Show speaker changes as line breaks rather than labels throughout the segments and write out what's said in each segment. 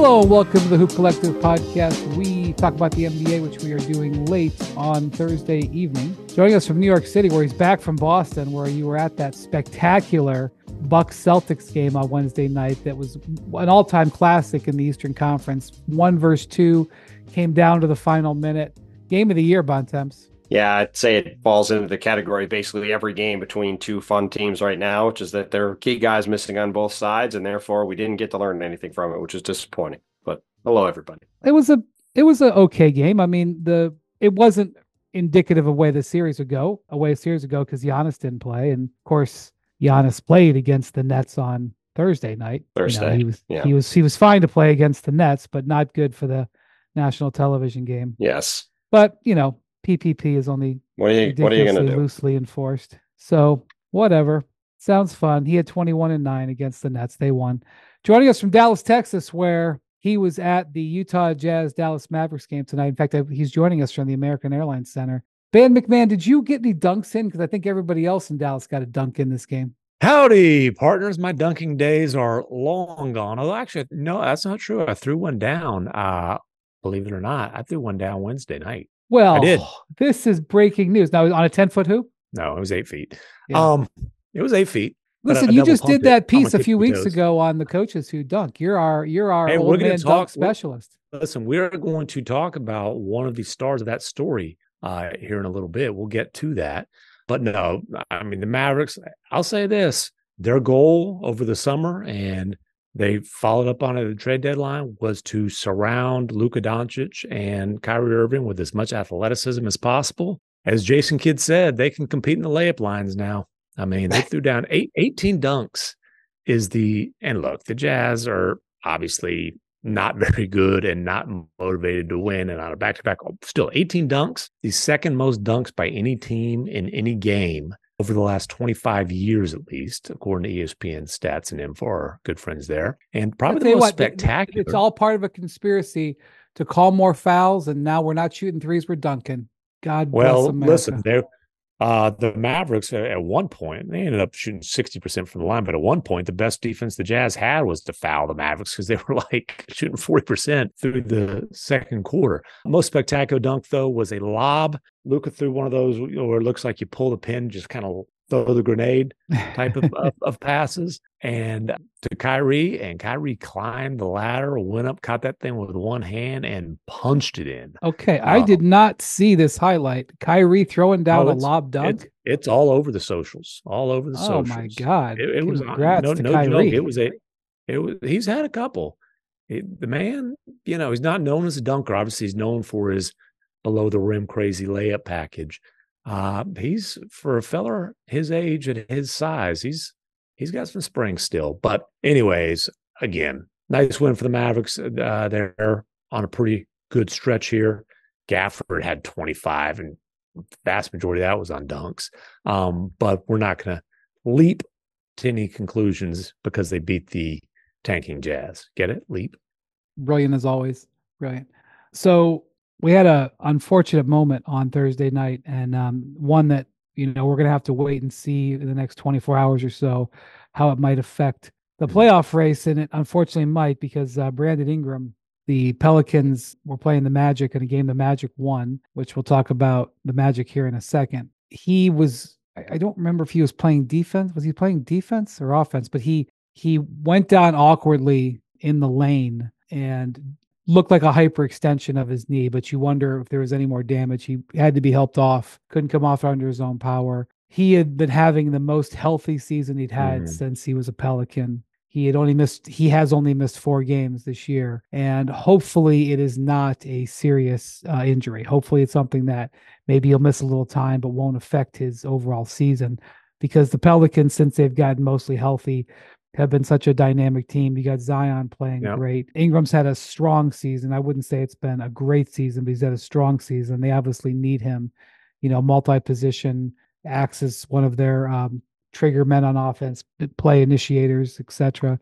Hello and welcome to the Hoop Collective podcast. We talk about the NBA, which we are doing late on Thursday evening. Joining us from New York City, where he's back from Boston, where you were at that spectacular Bucks-Celtics game on Wednesday night that was an all-time classic in the Eastern Conference. 1 versus 2 came down to the final minute. Game of the year, Bontemps.
Yeah, I'd say it falls into the category of basically every game between two fun teams right now, which is that there are key guys missing on both sides, and therefore we didn't get to learn anything from it, which is disappointing. But hello, everybody.
It was a okay game. I mean, it wasn't indicative of where the series would go, because Giannis didn't play, and of course Giannis played against the Nets on Thursday night.
Thursday,
he was fine to play against the Nets, but not good for the national television game.
Yes,
but PPP is only
what are you going to do?
Loosely enforced. So whatever. Sounds fun. He had 21-9 against the Nets. They won. Joining us from Dallas, Texas, where he was at the Utah Jazz Dallas Mavericks game tonight. In fact, he's joining us from the American Airlines Center. Ben McMahon, did you get any dunks in? Because I think everybody else in Dallas got a dunk in this game.
Howdy, partners. My dunking days are long gone. Although actually, no, that's not true. I threw one down. Believe it or not, I threw one down Wednesday night.
Well,
I did.
This is breaking news. Now, on a 10-foot hoop?
No, it was 8 feet. Yeah. It was 8 feet.
Listen, you just did that piece a few weeks ago on the coaches who dunk. You're our old man dunk specialist.
Listen, we're going to talk about one of the stars of that story here in a little bit. We'll get to that. But no, I mean, the Mavericks, I'll say this, their goal over the summer, and they followed up on it at the trade deadline, was to surround Luka Doncic and Kyrie Irving with as much athleticism as possible. As Jason Kidd said, they can compete in the layup lines now. I mean, they threw down 18 dunks and look, the Jazz are obviously not very good and not motivated to win. And on a back-to-back, still 18 dunks, the second most dunks by any team in any game over the last 25 years, at least, according to ESPN stats and info, our good friends there. And probably the most spectacular.
It's all part of a conspiracy to call more fouls, and now we're not shooting threes, we're dunking. God bless America.
Listen, the Mavericks at one point, they ended up shooting 60% from the line, but at one point, the best defense the Jazz had was to foul the Mavericks because they were like shooting 40% through the second quarter. Most spectacular dunk, though, was a lob. Luka threw one of those where it looks like you pull the pin, just kind of throw the grenade type of passes. And to Kyrie, and Kyrie climbed the ladder, went up, caught that thing with one hand, and punched it in.
Okay, I did not see this highlight. Kyrie throwing down a lob dunk.
It's all over the socials. All over the socials.
Oh my God!
It was
Congrats to
Kyrie.
Joke.
It was. He's had a couple. The man, he's not known as a dunker. Obviously, he's known for his below the rim crazy layup package. He's, for a feller his age and his size, he's got some spring still. But anyways, again, nice win for the Mavericks. They're on a pretty good stretch here. Gafford had 25, and the vast majority of that was on dunks. But we're not going to leap to any conclusions because they beat the tanking Jazz. Get it? Leap.
Brilliant as always. Brilliant. So we had a unfortunate moment on Thursday night, and one that, we're going to have to wait and see in the next 24 hours or so how it might affect the playoff race. And it unfortunately might, because Brandon Ingram, the Pelicans were playing the Magic in a game the Magic won, which we'll talk about the Magic here in a second. He was, I don't remember if he was playing defense. Was he playing defense or offense? But he went down awkwardly in the lane and looked like a hyperextension of his knee, but you wonder if there was any more damage. He had to be helped off, couldn't come off under his own power. He had been having the most healthy season he'd had since he was a Pelican. He has only missed 4 games this year, and hopefully it is not a serious injury. Hopefully it's something that maybe he'll miss a little time, but won't affect his overall season, because the Pelicans, since they've gotten mostly healthy, have been such a dynamic team. You got Zion playing great. Ingram's had a strong season. I wouldn't say it's been a great season, but he's had a strong season. They obviously need him, multi-position, acts as one of their trigger men on offense, play initiators, etc.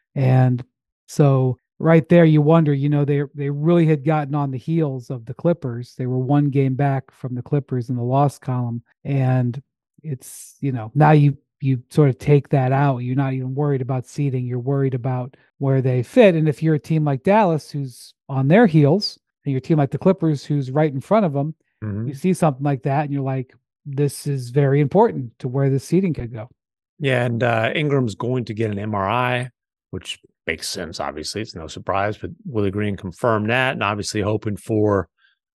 And so right there, you wonder, they really had gotten on the heels of the Clippers. They were 1 game back from the Clippers in the loss column. And it's, now you you sort of take that out. You're not even worried about seeding. You're worried about where they fit. And if you're a team like Dallas, who's on their heels, and your team like the Clippers, who's right in front of them, you see something like that, and you're like, this is very important to where the seeding could go.
Yeah, and Ingram's going to get an MRI, which makes sense. Obviously, it's no surprise, but Willie Green confirmed that, and obviously hoping for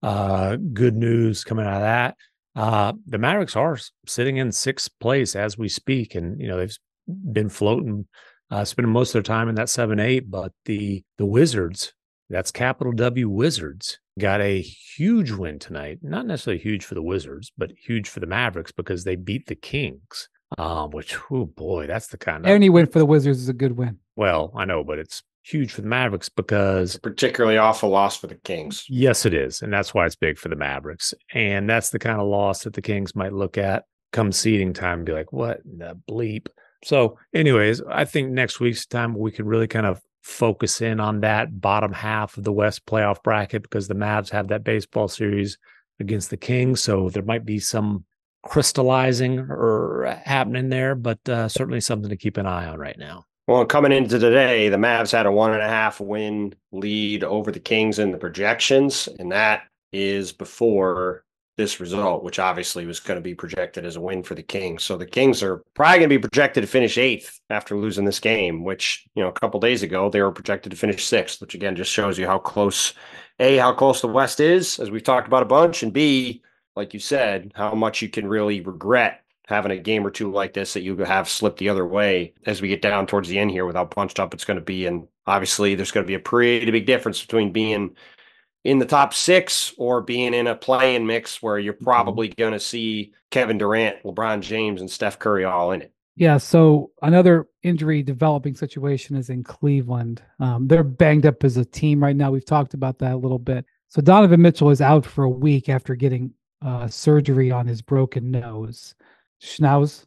good news coming out of that. The Mavericks are sitting in sixth place as we speak, and they've been floating, spending most of their time in that 7-8. But the Wizards, that's capital W Wizards, got a huge win tonight. Not necessarily huge for the Wizards, but huge for the Mavericks because they beat the Kings. Which, oh boy, that's the kind of
any win for the Wizards is a good win.
Well, I know, but it's huge for the Mavericks because
it's a particularly awful loss for the Kings.
Yes, it is. And that's why it's big for the Mavericks. And that's the kind of loss that the Kings might look at come seeding time and be like, what the bleep? So anyways, I think next week's time we can really kind of focus in on that bottom half of the West playoff bracket because the Mavs have that baseball series against the Kings. So there might be some crystallizing or happening there, but certainly something to keep an eye on right now.
Well, coming into today, the Mavs had a 1.5 win lead over the Kings in the projections, and that is before this result, which obviously was going to be projected as a win for the Kings. So the Kings are probably going to be projected to finish 8th after losing this game, which, a couple days ago, they were projected to finish 6th, which again just shows you how close the West is, as we've talked about a bunch, and B, like you said, how much you can really regret having a game or two like this that you have slipped the other way as we get down towards the end here with how bunched up it's going to be. And obviously there's going to be a pretty big difference between being in the top 6 or being in a play-in mix where you're probably going to see Kevin Durant, LeBron James, and Steph Curry all in it.
Yeah, so another injury developing situation is in Cleveland. They're banged up as a team right now. We've talked about that a little bit. So Donovan Mitchell is out for a week after getting surgery on his broken nose. Schnauzer.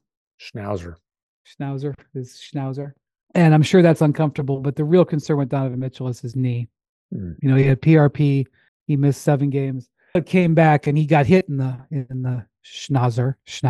And I'm sure that's uncomfortable, but the real concern with Donovan Mitchell is his knee. He had PRP. He missed 7 games. But came back and he got hit in the schnoz.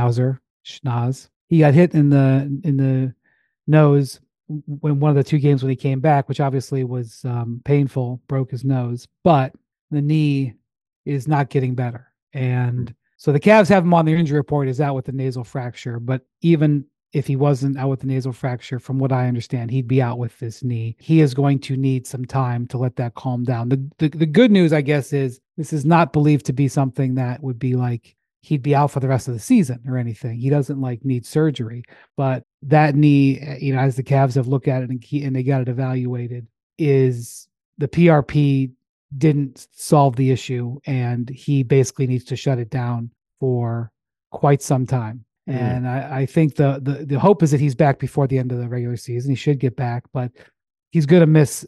He got hit in the nose when one of the 2 games when he came back, which obviously was painful, broke his nose, but the knee is not getting better. And so the Cavs have him on their injury report is out with a nasal fracture, but even if he wasn't out with the nasal fracture, from what I understand, he'd be out with this knee. He is going to need some time to let that calm down. The good news, I guess, is this is not believed to be something that would be like he'd be out for the rest of the season or anything. He doesn't need surgery, but that knee, as the Cavs have looked at it and they got it evaluated, is the PRP didn't solve the issue, and he basically needs to shut it down for quite some time. And I think the hope is that he's back before the end of the regular season. He should get back, but he's going to miss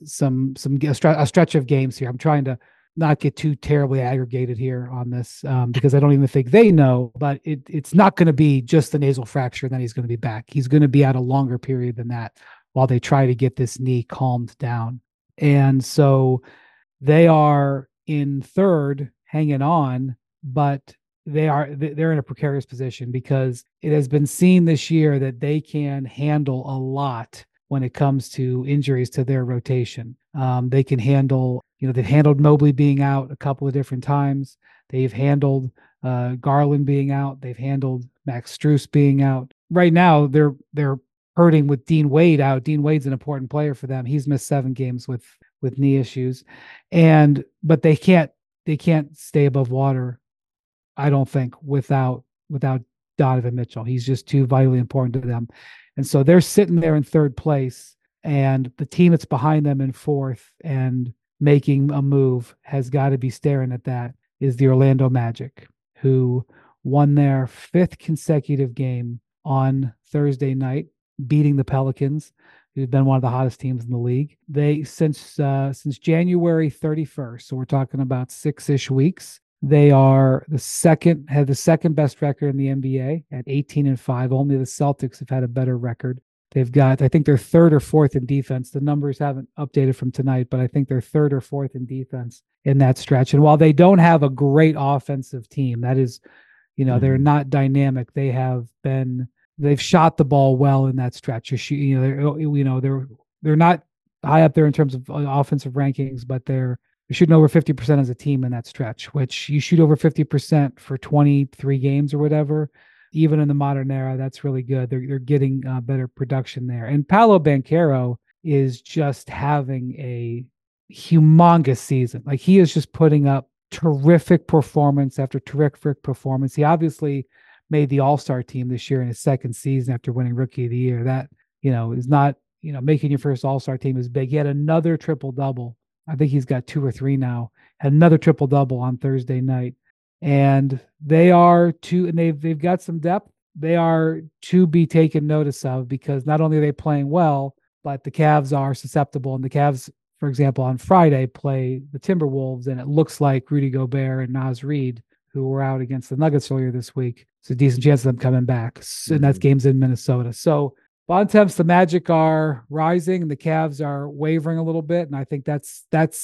a stretch of games here. I'm trying to not get too terribly aggregated here on this because I don't even think they know, but it's not going to be just the nasal fracture and then he's going to be back. He's going to be out a longer period than that while they try to get this knee calmed down. And so they are in 3rd, hanging on, but they're in a precarious position because it has been seen this year that they can handle a lot when it comes to injuries to their rotation. They can handle, they've handled Mobley being out a couple of different times. They've handled Garland being out. They've handled Max Strus being out. Right now, they're hurting with Dean Wade out. Dean Wade's an important player for them. He's missed 7 games with knee issues, but they can't stay above water, I don't think, without Donovan Mitchell. He's just too vitally important to them. And so they're sitting there in 3rd place, and the team that's behind them in 4th and making a move has got to be staring at that is the Orlando Magic, who won their 5th consecutive game on Thursday night, beating the Pelicans, who's been one of the hottest teams in the league. They since January 31st, so we're talking about 6-ish weeks. They are the second best record in the NBA at 18-5. Only the Celtics have had a better record. They've got, I think they're 3rd or 4th in defense. The numbers haven't updated from tonight, but I think they're 3rd or 4th in defense in that stretch. And while they don't have a great offensive team, that is, they're not dynamic. They have been they've shot the ball well in that stretch. They're not high up there in terms of offensive rankings, but they're shooting over 50% as a team in that stretch, which you shoot over 50% for 23 games or whatever. Even in the modern era, that's really good. They're getting better production there. And Paolo Banchero is just having a humongous season. Like, he is just putting up terrific performance after terrific performance. He obviously made the All-Star team this year in his second season after winning Rookie of the Year. That, is not, making your first All-Star team is big. He had another triple-double. I think he's got 2 or 3 now. Had another triple-double on Thursday night. And they are and they've got some depth. They are to be taken notice of, because not only are they playing well, but the Cavs are susceptible. And the Cavs, for example, on Friday play the Timberwolves, and it looks like Rudy Gobert and Naz Reid, who were out against the Nuggets earlier this week, it's a decent chance of them coming back. And that's games in Minnesota. So Bontemps, the Magic are rising and the Cavs are wavering a little bit. And I think that's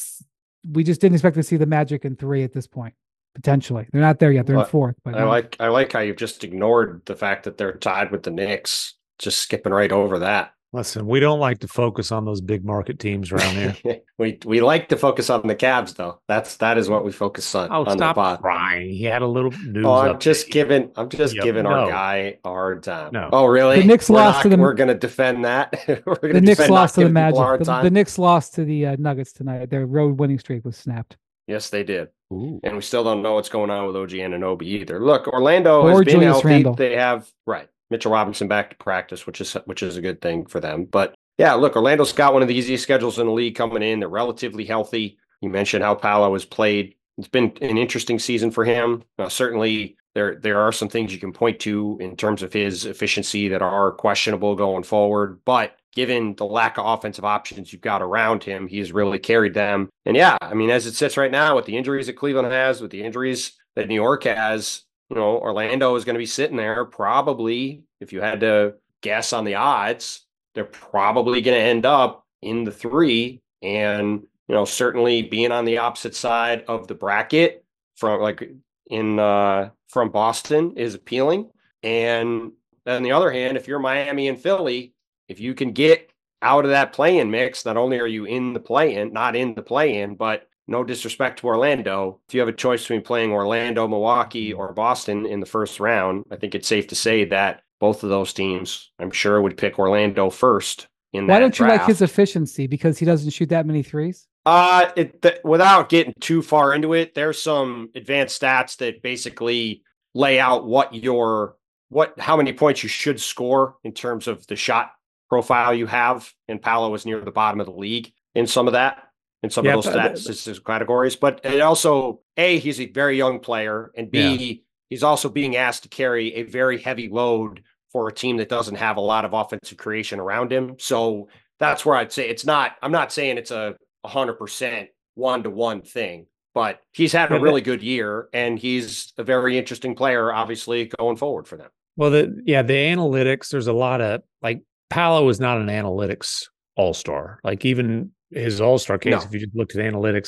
we just didn't expect to see the Magic in 3 at this point. Potentially. They're not there yet. They're in 4th. But
I like how you've just ignored the fact that they're tied with the Knicks, just skipping right over that.
Listen, we don't like to focus on those big market teams around here.
we like to focus on the Cavs, though. That is what we focus on.
Oh,
on
stop
the pod.
crying. He had a little news.
I'm just giving our guy a hard time.
No.
Oh, really?
The Knicks lost to
We're going to defend that.
The Knicks lost to the Magic. The Knicks lost to the Nuggets tonight. Their road winning streak was snapped.
Yes, they did.
Ooh.
And we still don't know what's going on with OG Anunoby either. Look, Orlando has been healthy.
Randle.
They have Mitchell Robinson back to practice, which is a good thing for them. But yeah, look, Orlando's got one of the easiest schedules in the league coming in. They're relatively healthy. You mentioned how Paolo has played. It's been an interesting season for him. Certainly, there are some things you can point to in terms of his efficiency that are questionable going forward. But given the lack of offensive options you've got around him, he's really carried them. And yeah, I mean, as it sits right now, with the injuries that Cleveland has, with the injuries that New York has, Orlando is going to be sitting there probably, if you had to guess on the odds, they're probably going to end up in the 3, and certainly being on the opposite side of the bracket from Boston is appealing. And on the other hand, if you're Miami and Philly, if you can get out of that play-in mix, not only are you not in the play-in, but no disrespect to Orlando, if you have a choice between playing Orlando, Milwaukee, or Boston in the first round, I think it's safe to say that both of those teams, I'm sure, would pick Orlando first in that
Why don't you
draft.
like his efficiency? Because he doesn't shoot that many threes?
Without getting too far into it, there's some advanced stats that basically lay out how many points you should score in terms of the shot profile you have. And Paolo is near the bottom of the league in some of those stats categories. But it also, A, he's a very young player, and B, he's also being asked to carry a very heavy load for a team that doesn't have a lot of offensive creation around him. So that's where I'd say I'm not saying it's a 100% one-to-one thing, but he's had a really good year, and he's a very interesting player, obviously, going forward for them.
Well, the analytics, there's a lot of, Paolo is not an analytics all-star. Even his all-star case, if you just looked at analytics,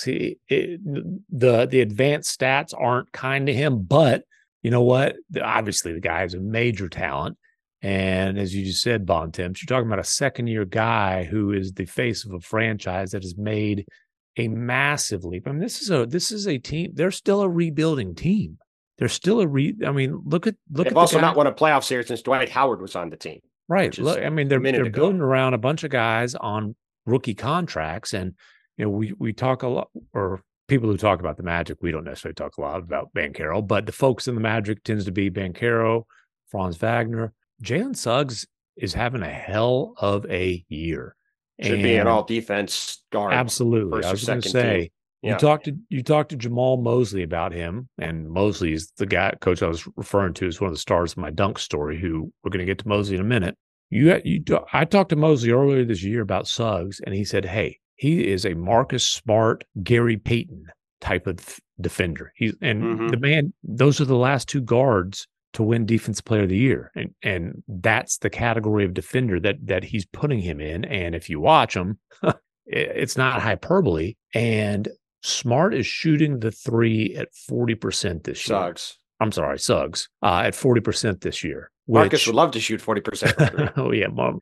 the advanced stats aren't kind to him, but you know what? Obviously, the guy is a major talent. And as you just said, Bontemps, you're talking about a second-year guy who is the face of a franchise that has made a massive leap. I mean, this is a team. They're still a rebuilding team. They're still look at.
They've also not won a playoff series since Dwight Howard was on the team.
Right. Look, I mean, they're building around a bunch of guys on rookie contracts, and we talk a lot, or people who talk about the Magic, we don't necessarily talk a lot about Banchero, but the folks in the Magic tends to be Banchero, Franz Wagner. Jalen Suggs is having a hell of a year.
Should be an all defense guard.
Absolutely. I was going to say, you talked to Jamal Mosley about him, and Mosley is the guy, coach I was referring to as one of the stars of my dunk story, who we're going to get to Mosley in a minute. I talked to Mosley earlier this year about Suggs, and he said, hey, he is a Marcus Smart, Gary Payton type of defender. The man, those are the last 2 guards to win Defensive Player of the Year. And that's the category of defender that he's putting him in. And if you watch him, it's not hyperbole. And Smart is shooting the 3 at 40% this year.
Suggs.
I'm sorry, Suggs, at 40% this year.
Marcus would love to shoot 40% from three.
Oh yeah, Mom.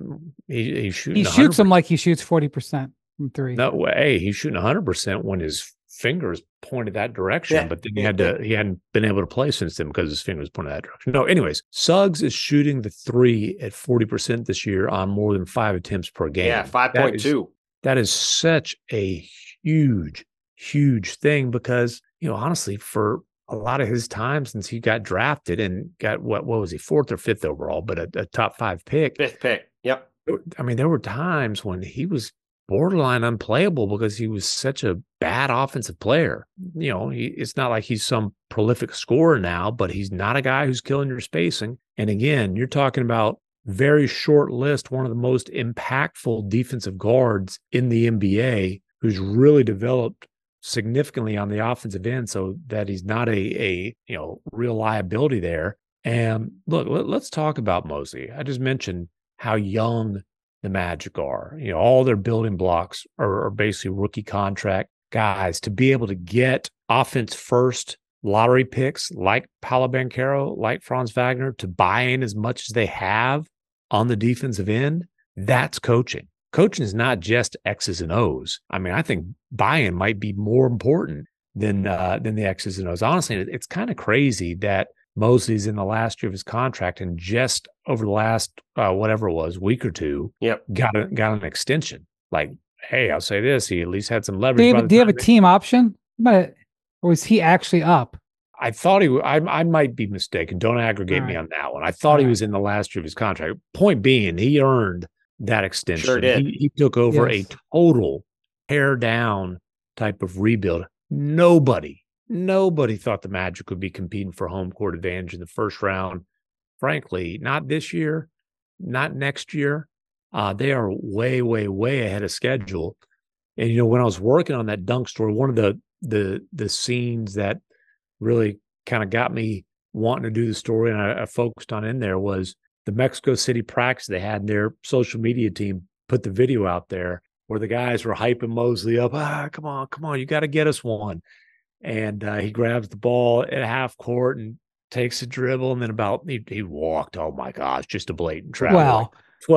He's shooting.
He shoots them like he shoots 40% from three.
No way. He's shooting 100% when his fingers pointed that direction,
Yeah.
but then he hadn't been able to play since then because his fingers pointed that direction. No, anyways, Suggs is shooting the three at 40% this year on more than 5 attempts per game.
Yeah, 5.2.
That is such a huge, huge thing because, honestly, for a lot of his time since he got drafted and got what was he, 4th or 5th overall, but a top 5 pick.
5th pick. Yep.
I mean, there were times when he was borderline unplayable because he was such a bad offensive player. It's not like he's some prolific scorer now, but he's not a guy who's killing your spacing. And again, you're talking about very short list, one of the most impactful defensive guards in the NBA who's really developed significantly on the offensive end so that he's not a real liability there. And look, let's talk about Mosley. I just mentioned how young the Magic are. All their building blocks are basically rookie contract guys. To be able to get offense first lottery picks like Paolo Banchero, like Franz Wagner, to buy in as much as they have on the defensive end, that's coaching. Coaching is not just X's and O's. I mean, I think buy-in might be more important than the X's and O's. Honestly, it's kind of crazy that Mosley's in the last year of his contract and just over the last whatever it was, week or two, got an extension. Like, hey, I'll say this: he at least had some leverage.
Do you have a team option? Or was he actually up?
I thought I might be mistaken. Don't aggregate me on that one. I thought he was in the last year of his contract. Point being, he earned that extension.
Sure did.
He took over a total tear down type of rebuild. Nobody thought the Magic would be competing for home court advantage in the first round. Frankly, not this year, not next year. They are way, way, way ahead of schedule. And when I was working on that dunk story, one of the scenes that really kind of got me wanting to do the story and I focused on in there was the Mexico City practice they had. Their social media team put the video out there where the guys were hyping Mosley up. Come on, you got to get us one. And he grabs the ball at half court and takes a dribble, and then he walked. Oh my gosh, just a blatant travel.
Wow.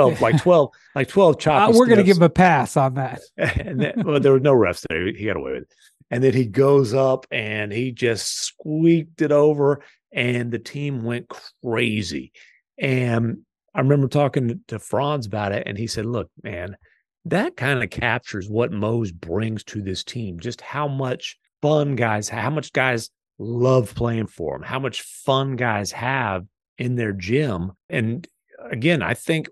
12 choppy
we're going to give him a pass on that.
And then, there were no refs there. He got away with it. And then he goes up and he just squeaked it over, and the team went crazy. And I remember talking to Franz about it, and he said, look, man, that kind of captures what Mose brings to this team, just how much fun guys, how much guys love playing for him, how much fun guys have in their gym. And again, I think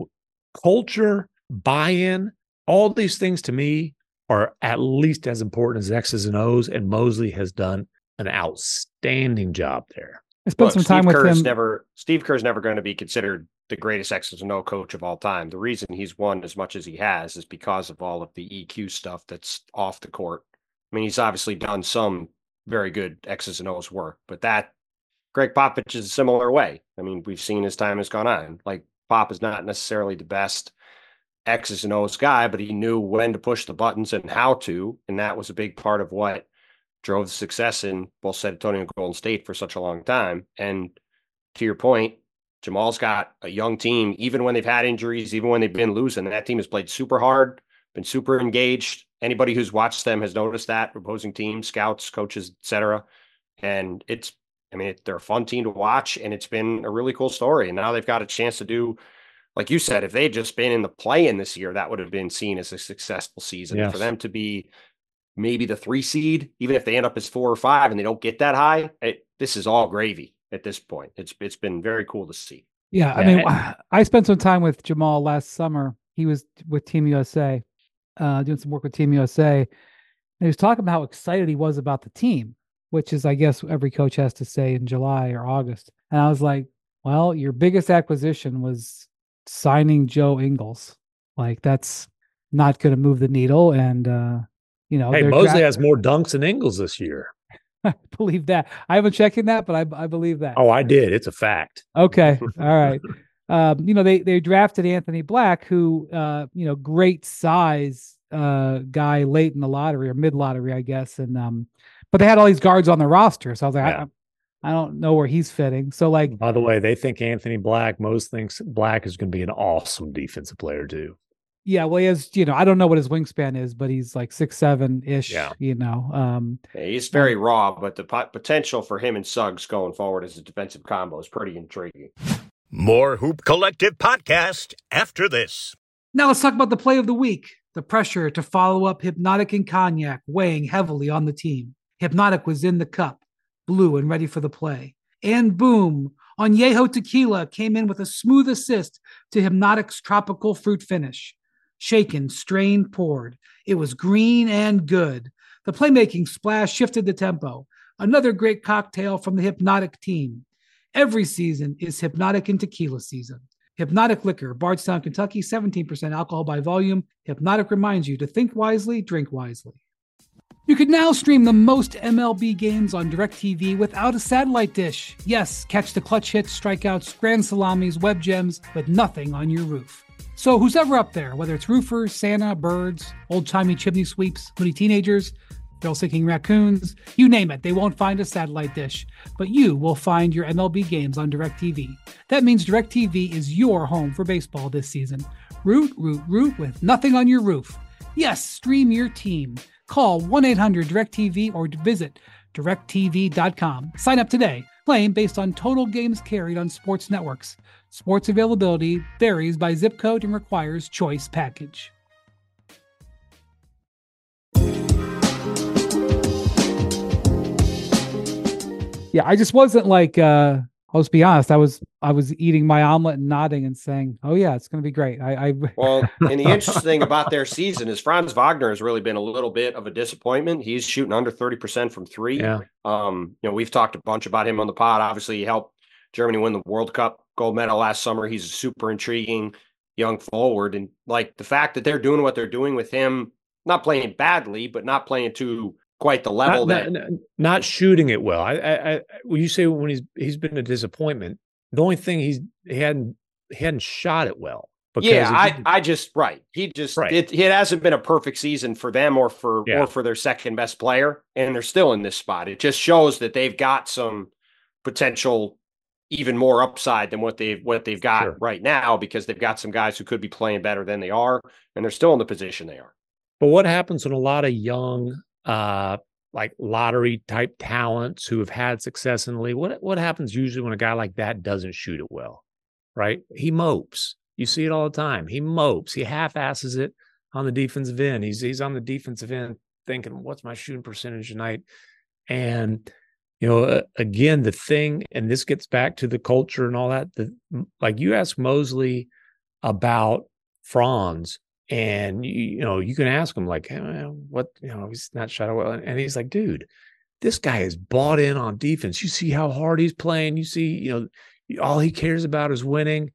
culture, buy-in, all these things to me are at least as important as X's and O's, and Mosley has done an outstanding job there.
I spent some time with him.
Steve Kerr's never going to be considered the greatest X's and O coach of all time. The reason he's won as much as he has is because of all of the EQ stuff that's off the court. I mean, he's obviously done some very good X's and O's work, but Greg Popovich is a similar way. I mean, we've seen as time has gone on. Like, Pop is not necessarily the best X's and O's guy, but he knew when to push the buttons and how to, and that was a big part of what drove the success in both San Antonio and Golden State for such a long time. And to your point, Jamal's got a young team, even when they've had injuries, even when they've been losing, that team has played super hard, been super engaged. Anybody who's watched them has noticed that, opposing teams, scouts, coaches, etc. And they're a fun team to watch, and it's been a really cool story. And now they've got a chance to do, like you said, if they'd just been in the play-in this year, that would have been seen as a successful season. Yes. For them to be maybe the 3 seed, even if they end up as 4 or 5 and they don't get that high, this is all gravy at this point. It's been very cool to see.
Yeah, I mean, I spent some time with Jamal last summer. He was with Team USA, doing some work with Team USA. And he was talking about how excited he was about the team, which is, I guess, every coach has to say in July or August. And I was like, well, your biggest acquisition was signing Joe Ingles. Like, that's not going to move the needle. And,
hey, Mosley has more dunks than Ingles this year.
I believe that. I haven't checked in that, but I believe that.
Oh, I did. It's a fact.
Okay. All right. They drafted Anthony Black, who, great size guy late in the lottery or mid lottery, I guess. And, but they had all these guards on the roster. So I was like, I don't know where he's fitting. So like,
by the way, they think Anthony Black. Most thinks Black is going to be an awesome defensive player too.
yeah, well, he has, I don't know what his wingspan is, but he's like 6'7" ish.
Yeah.
Yeah, he's very raw, but the potential for him and Suggs going forward as a defensive combo is pretty intriguing.
More Hoop Collective podcast after this.
Now let's talk about the play of the week. The pressure to follow up Hypnotic and Cognac weighing heavily on the team. Hypnotic was in the cup, blue and ready for the play. And boom, Añejo Tequila came in with a smooth assist to Hypnotic's tropical fruit finish. Shaken, strained, poured. It was green and good. The playmaking splash shifted the tempo. Another great cocktail from the Hypnotic team. Every season is Hypnotic and Tequila season. Hypnotic Liquor, Bardstown, Kentucky, 17% alcohol by volume. Hypnotic reminds you to think wisely, drink wisely. You can now stream the most MLB games on DirecTV without a satellite dish. Yes, catch the clutch hits, strikeouts, grand salamis, web gems with nothing on your roof. So who's ever up there, whether it's roofers, Santa, birds, old-timey chimney sweeps, moody teenagers, thrill-seeking raccoons, you name it, they won't find a satellite dish. But you will find your MLB games on DirecTV. That means DirecTV is your home for baseball this season. Root, root, root with nothing on your roof. Yes, stream your team. Call 1-800-DirecTV or visit directtv.com. Sign up today. Claim based on total games carried on sports networks. Sports availability varies by zip code and requires choice package. Yeah, I just wasn't like, let's be honest, I was eating my omelet and nodding and saying, oh yeah, it's going to be great.
Well, and the interesting thing about their season is Franz Wagner has really been a little bit of a disappointment. He's shooting under 30% from three.
Yeah.
We've talked a bunch about him on the pod. Obviously, he helped Germany win the World Cup gold medal last summer. He's a super intriguing young forward. And like the fact that they're doing what they're doing with him, not playing badly, but not playing to quite the level
not shooting it well. I when you say when he's been a disappointment, the only thing he hadn't shot it well.
Yeah, it hasn't been a perfect season for them or for their second best player, and they're still in this spot. It just shows that they've got some potential, even more upside than what they've got right now, because they've got some guys who could be playing better than they are, and they're still in the position they are.
But what happens when a lot of young like lottery type talents who have had success in the league, what happens usually when a guy like that doesn't shoot it well, right? He mopes. You see it all the time. He mopes. He half-asses it on the defensive end. He's on the defensive end thinking, what's my shooting percentage tonight? And, again, the thing, and this gets back to the culture and all that, like you ask Mosley about Franz, and you can ask him like, what, he's not shot well, and he's like, dude, this guy is bought in on defense. You see how hard he's playing. You see, all he cares about is winning.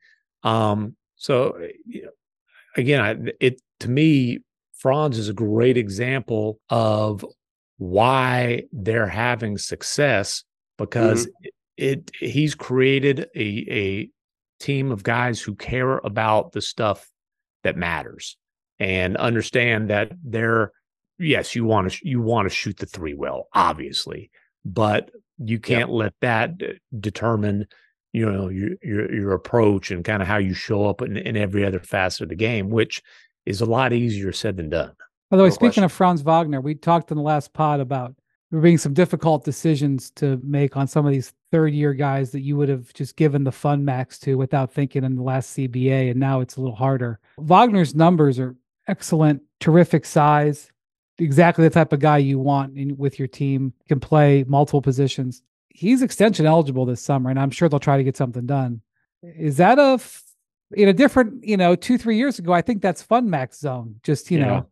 So again, to me, Franz is a great example of why they're having success, because he's created a team of guys who care about the stuff that matters and understand that yes, you want to shoot the three well, obviously, but you can't let that determine, your approach and kind of how you show up in every other facet of the game, which is a lot easier said than done.
By the way, speaking of Franz Wagner, we talked in the last pod about there being some difficult decisions to make on some of these third-year guys that you would have just given the fun max to without thinking in the last CBA, and now it's a little harder. Wagner's numbers are excellent, terrific size, exactly the type of guy you want with your team, can play multiple positions. He's extension eligible this summer, and I'm sure they'll try to get something done. Is that in a different, 2-3 years ago, I think that's fun max zone. Just,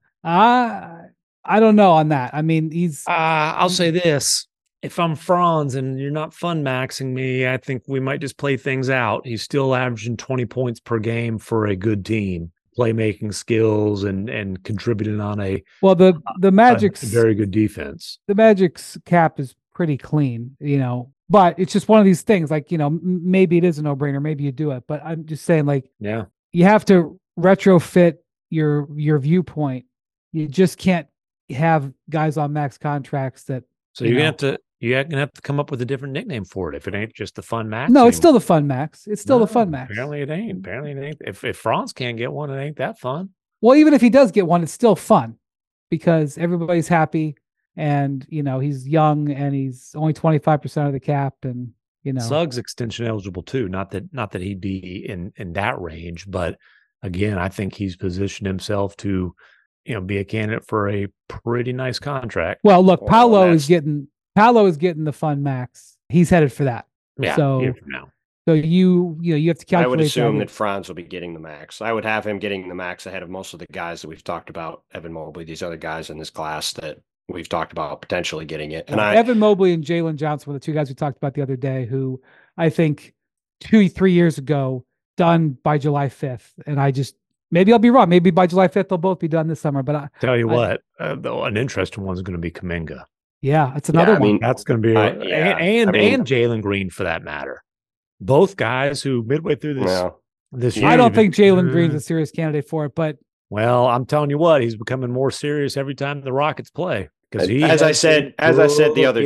I don't know on that. I mean,
I'll say this. If I'm Franz and you're not fun maxing me, I think we might just play things out. He's still averaging 20 points per game for a good team, playmaking skills and contributing on
the Magic's
a very good defense.
The Magic's cap is pretty clean, but it's just one of these things like, maybe it is a no-brainer. Maybe you do it, but I'm just saying you have to retrofit your viewpoint. You just can't have guys on max contracts that.
So you're gonna have to You're gonna have to come up with a different nickname for it if it ain't just the Fun Max.
No, it's
anymore.
still the Fun Max. It's still the Fun Max.
Apparently it ain't. Apparently it ain't. If Franz can't get one, it ain't that fun.
Well, even if he does get one, it's still fun because everybody's happy, and he's young and he's only 25% of the cap, and
Suggs extension eligible too. Not that he'd be in that range, but again, I think he's positioned himself to be a candidate for a pretty nice contract.
Well, look, Paolo is getting the Fun Max. He's headed for that.
Yeah.
So
now.
So you have to calculate.
I would assume that Franz will be getting the max. I would have him getting the max ahead of most of the guys that we've talked about, Evan Mobley, these other guys in this class that we've talked about potentially getting it. And
Evan Mobley and Jalen Johnson were the two guys we talked about the other day, who I think 2-3 years ago done by July 5th. And maybe I'll be wrong. Maybe by July 5th they'll both be done this summer. But
tell you what, though, an interesting one's going to be Kuminga.
Yeah, it's another one.
I mean, that's going to be and Jalen Green for that matter. Both guys who midway through this year.
I don't think Jalen Green's a serious candidate for it, but
I'm telling you what, he's becoming more serious every time the Rockets play. Because
as I said the other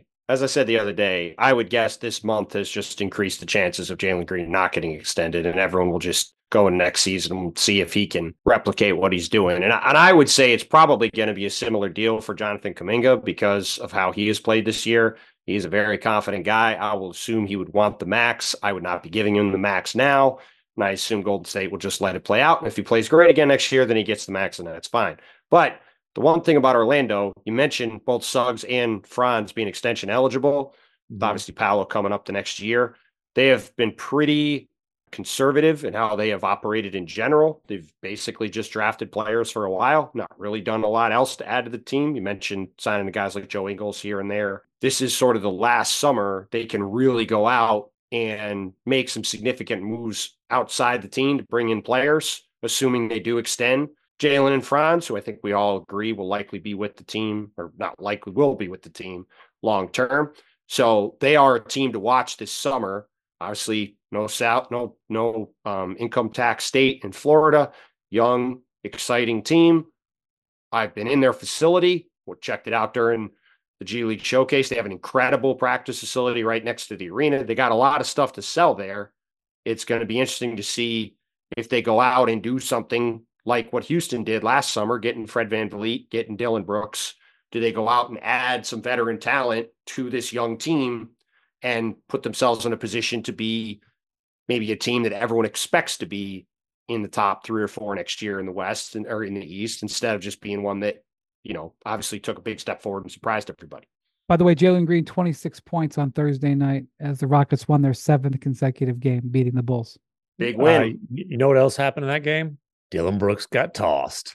day, I would guess this month has just increased the chances of Jalen Green not getting extended, and everyone will just go in next season and see if he can replicate what he's doing. And I would say it's probably going to be a similar deal for Jonathan Kuminga because of how he has played this year. He's a very confident guy. I will assume he would want the max. I would not be giving him the max now. And I assume Golden State will just let it play out. And if he plays great again next year, then he gets the max and that's fine. But the one thing about Orlando, you mentioned both Suggs and Franz being extension eligible. Mm-hmm. Obviously, Paolo coming up the next year. They have been pretty conservative in how they have operated in general. They've basically just drafted players for a while, not really done a lot else to add to the team. You mentioned signing the guys like Joe Ingles here and there. This is sort of the last summer they can really go out and make some significant moves outside the team to bring in players, assuming they do extend. Jalen and Franz, who I think we all agree will likely be with the team, or not likely will be with the team long term. So they are a team to watch this summer. Obviously, no income tax state in Florida. Young, exciting team. I've been in their facility. We checked it out during the G League Showcase. They have an incredible practice facility right next to the arena. They got a lot of stuff to sell there. It's going to be interesting to see if they go out and do something like what Houston did last summer, getting Fred VanVleet, getting Dillon Brooks. Do they go out and add some veteran talent to this young team and put themselves in a position to be maybe a team that everyone expects to be in the top 3 or 4 next year in the West or in the East, instead of just being one that, obviously took a big step forward and surprised everybody.
By the way, Jalen Green, 26 points on Thursday night as the Rockets won their 7th consecutive game, beating the Bulls.
Big win.
You know what else happened in that game? Dillon Brooks got tossed.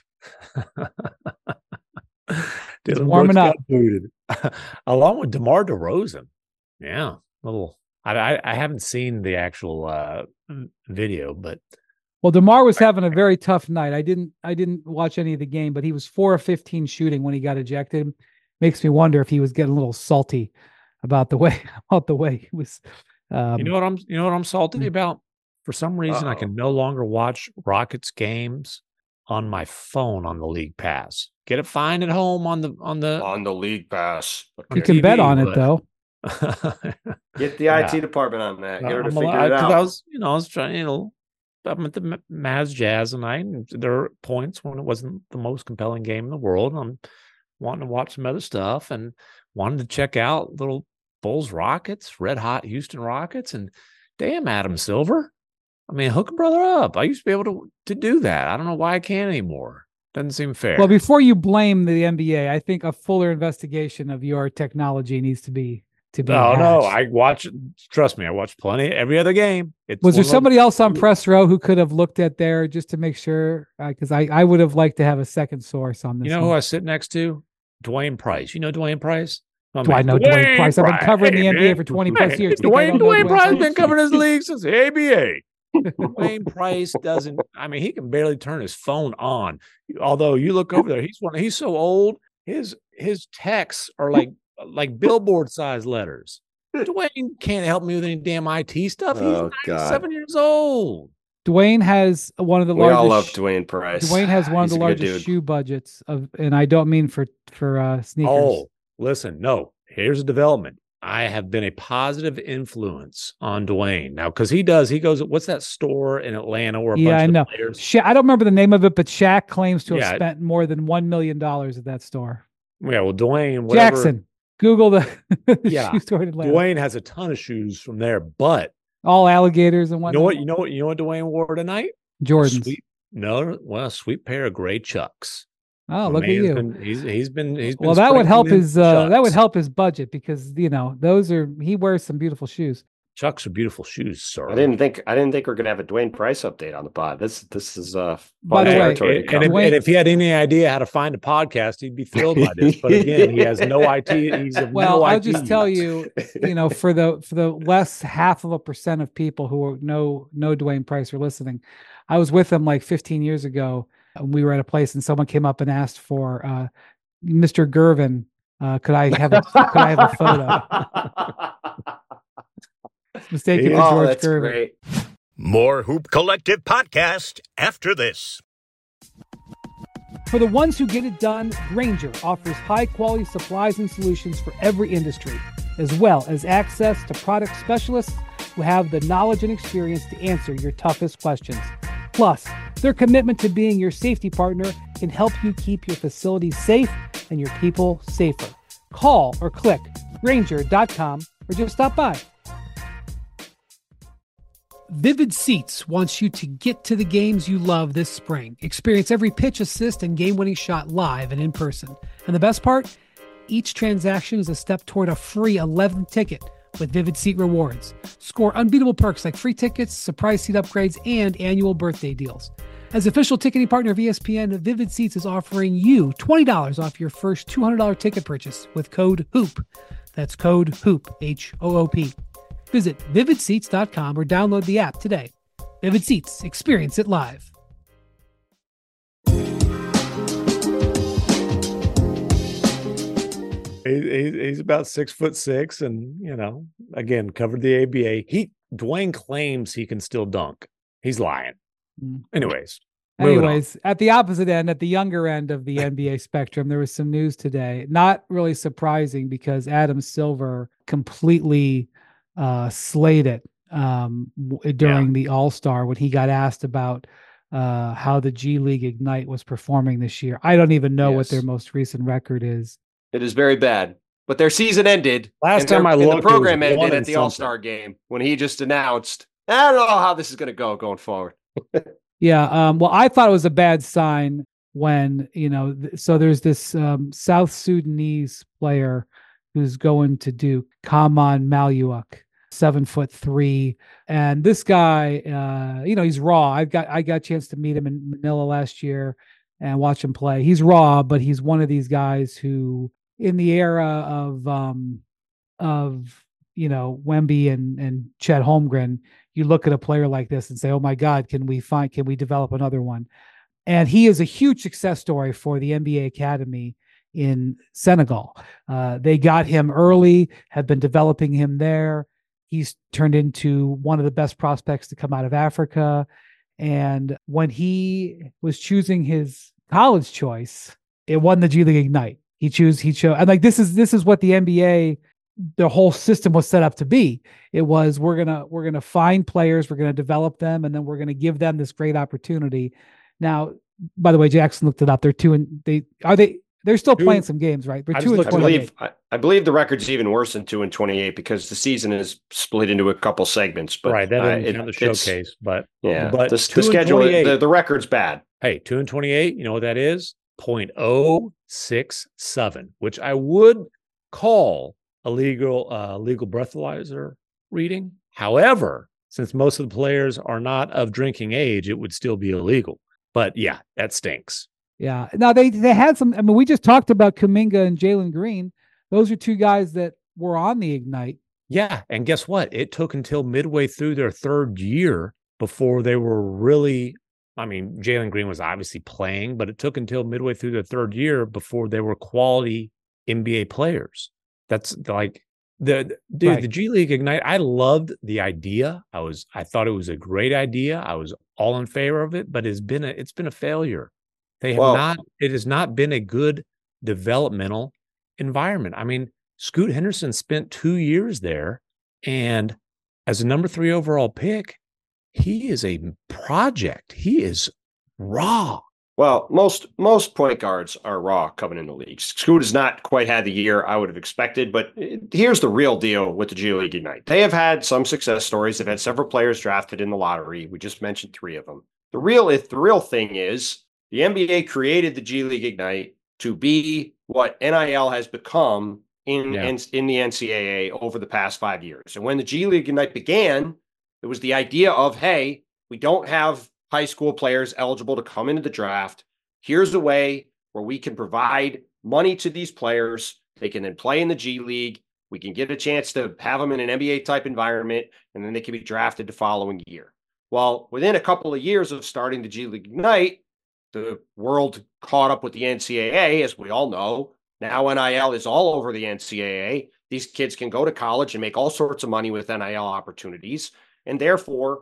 Dillon
warming
Brooks
up.
got booted. Along with DeMar DeRozan. Yeah, I haven't seen the actual video, but
well, DeMar was having a very tough night. I didn't watch any of the game, but he was 4 of 15 shooting when he got ejected. Makes me wonder if he was getting a little salty about the way he was.
You know what I'm salty about? For some reason, I can no longer watch Rockets games on my phone on the League Pass. Get it fine at home on the
League Pass.
You can bet on it though.
Get the IT department on that. Get her to figure it out.
I was trying, I'm at the Mavs Jazz tonight, and there are points when it wasn't the most compelling game in the world. I'm wanting to watch some other stuff and wanted to check out little Bulls Rockets, red hot Houston Rockets, and damn Adam Silver. I mean, hook a brother up. I used to be able to do that. I don't know why I can't anymore. Doesn't seem fair.
Well, before you blame the NBA, I think a fuller investigation of your technology needs to be.
No, I watch. Trust me, I watch plenty. Every other game.
Was there somebody else on press row who could have looked at there just to make sure? Because I would have liked to have a second source on this.
You know who I sit next to? Dwayne Price. You know Dwayne Price?
Do I know Dwayne Price? I've been covering the NBA for 20 plus years.
Dwayne Price has been covering this league since the ABA. Dwayne Price doesn't. I mean, he can barely turn his phone on. Although you look over there, he's so old. His texts are like billboard size letters. Dwayne can't help me with any damn IT stuff. He's 97 years old.
Dwayne has one of the largest.
We all love Dwayne Price.
Dwayne has one of the largest shoe budgets and I don't mean for sneakers.
Oh, listen, no, here's a development. I have been a positive influence on Dwayne now because he goes, what's that store in Atlanta where a bunch
I
of
know.
players?
I don't remember the name of it, but Shaq claims to have
Yeah.
spent more than $1 million at that store.
Yeah, well, Dwayne, whatever,
Jackson, Google the
Yeah.
shoe store in Atlanta.
Dwayne has a ton of shoes from there, but
All alligators and whatnot.
you know what Dwayne wore tonight?
Jordans.
Sweet pair of gray Chucks.
Oh,
My
look at
man's
you.
He's been
Well, that would help
sprinkling
his
in
that would
Chucks.
help his budget because he wears some beautiful shoes.
Chucks are beautiful shoes, sir.
I didn't think we're gonna have a Dwayne Price update on the pod. This is
By
fun
the way,
territory to
And
cover.
Dwayne-
if he had any idea how to find a podcast, he'd be thrilled by this. But again, he has no IT. He's of
Well,
no
I'll
IT.
just tell you, for the less 0.5% of people who know Dwayne Price are listening, I was with him like 15 years ago. And we were at a place and someone came up and asked for Mr. Gervin. Could I have a photo? Mistaken for
Oh,
George
that's
Gervin.
great.
More Hoop Collective podcast after this.
For the ones who get it done, Grainger offers high-quality supplies and solutions for every industry, as well as access to product specialists who have the knowledge and experience to answer your toughest questions. Plus, their commitment to being your safety partner can help you keep your facilities safe and your people safer. Call or click Grainger.com or just stop by. Vivid Seats wants you to get to the games you love this spring. Experience every pitch, assist, and game-winning shot live and in person. And the best part? Each transaction is a step toward a free 11th ticket with Vivid Seat Rewards. Score unbeatable perks like free tickets, surprise seat upgrades, and annual birthday deals. As official ticketing partner of ESPN, Vivid Seats is offering you $20 off your first $200 ticket purchase with code HOOP. That's code HOOP, H-O-O-P. Visit vividseats.com or download the app today. Vivid Seats, experience it live.
He's about 6'6", and again covered the ABA. Dwayne claims he can still dunk. He's lying. Anyways,
at the opposite end, at the younger end of the NBA spectrum, there was some news today. Not really surprising because Adam Silver completely slayed it during the All-Star when he got asked about how the G League Ignite was performing this year. I don't even know what their most recent record is.
It is very bad, but their season ended.
Last time I looked,
the program
it was
ended at the All-Star game when he just announced, I don't know how this is going to go going forward.
Yeah. Well, I thought it was a bad sign when, so there's this South Sudanese player who's going to Duke, Kaman Maluak, 7'3", and this guy, he's raw. I got a chance to meet him in Manila last year and watch him play. He's raw, but he's one of these guys who, in the era of Wemby and Chet Holmgren, you look at a player like this and say, "Oh my God, can we develop another one?" And he is a huge success story for the NBA Academy in Senegal. They got him early, have been developing him there. He's turned into one of the best prospects to come out of Africa. And when he was choosing his college choice, it wasn't the G League Ignite. He chose, and like this is what the NBA, the whole system was set up to be. It was we're gonna find players, we're gonna develop them, and then we're gonna give them this great opportunity. Now, by the way, Jackson looked it up. They're still playing some games, right? They're 2-28.
I believe the record's even worse than 2-28 because the season is split into a couple segments. But
right, that doesn't count the showcase. But
yeah,
but
the schedule, the record's bad.
Hey, 2-28. You know what that is? 0.067, which I would call a legal breathalyzer reading. However, since most of the players are not of drinking age, it would still be illegal. But yeah, that stinks.
Yeah. Now they had some. I mean, we just talked about Kuminga and Jalen Green. Those are two guys that were on the Ignite.
Yeah, and guess what? It took until midway through their third year before they were really. I mean, Jalen Green was obviously playing, but it took until midway through their third year before they were quality NBA players. That's like the G League Ignite. I loved the idea. I thought it was a great idea. I was all in favor of it, but it's been a failure. They have not. It has not been a good developmental environment. I mean, Scoot Henderson spent 2 years there, and as a number 3 overall pick, he is a project. He is raw.
Well, most point guards are raw coming in the league. Scoot has not quite had the year I would have expected, but here's the real deal with the G League Ignite. They have had some success stories. They've had several players drafted in the lottery. We just mentioned 3 of them. The real thing is the NBA created the G League Ignite to be what NIL has become in the NCAA over the past 5 years. And when the G League Ignite began, it was the idea of, hey, we don't have high school players eligible to come into the draft. Here's a way where we can provide money to these players. They can then play in the G League. We can get a chance to have them in an NBA type environment, and then they can be drafted the following year. Well, within a couple of years of starting the G League Ignite, the world caught up with the NCAA, as we all know. Now NIL is all over the NCAA. These kids can go to college and make all sorts of money with NIL opportunities. And therefore,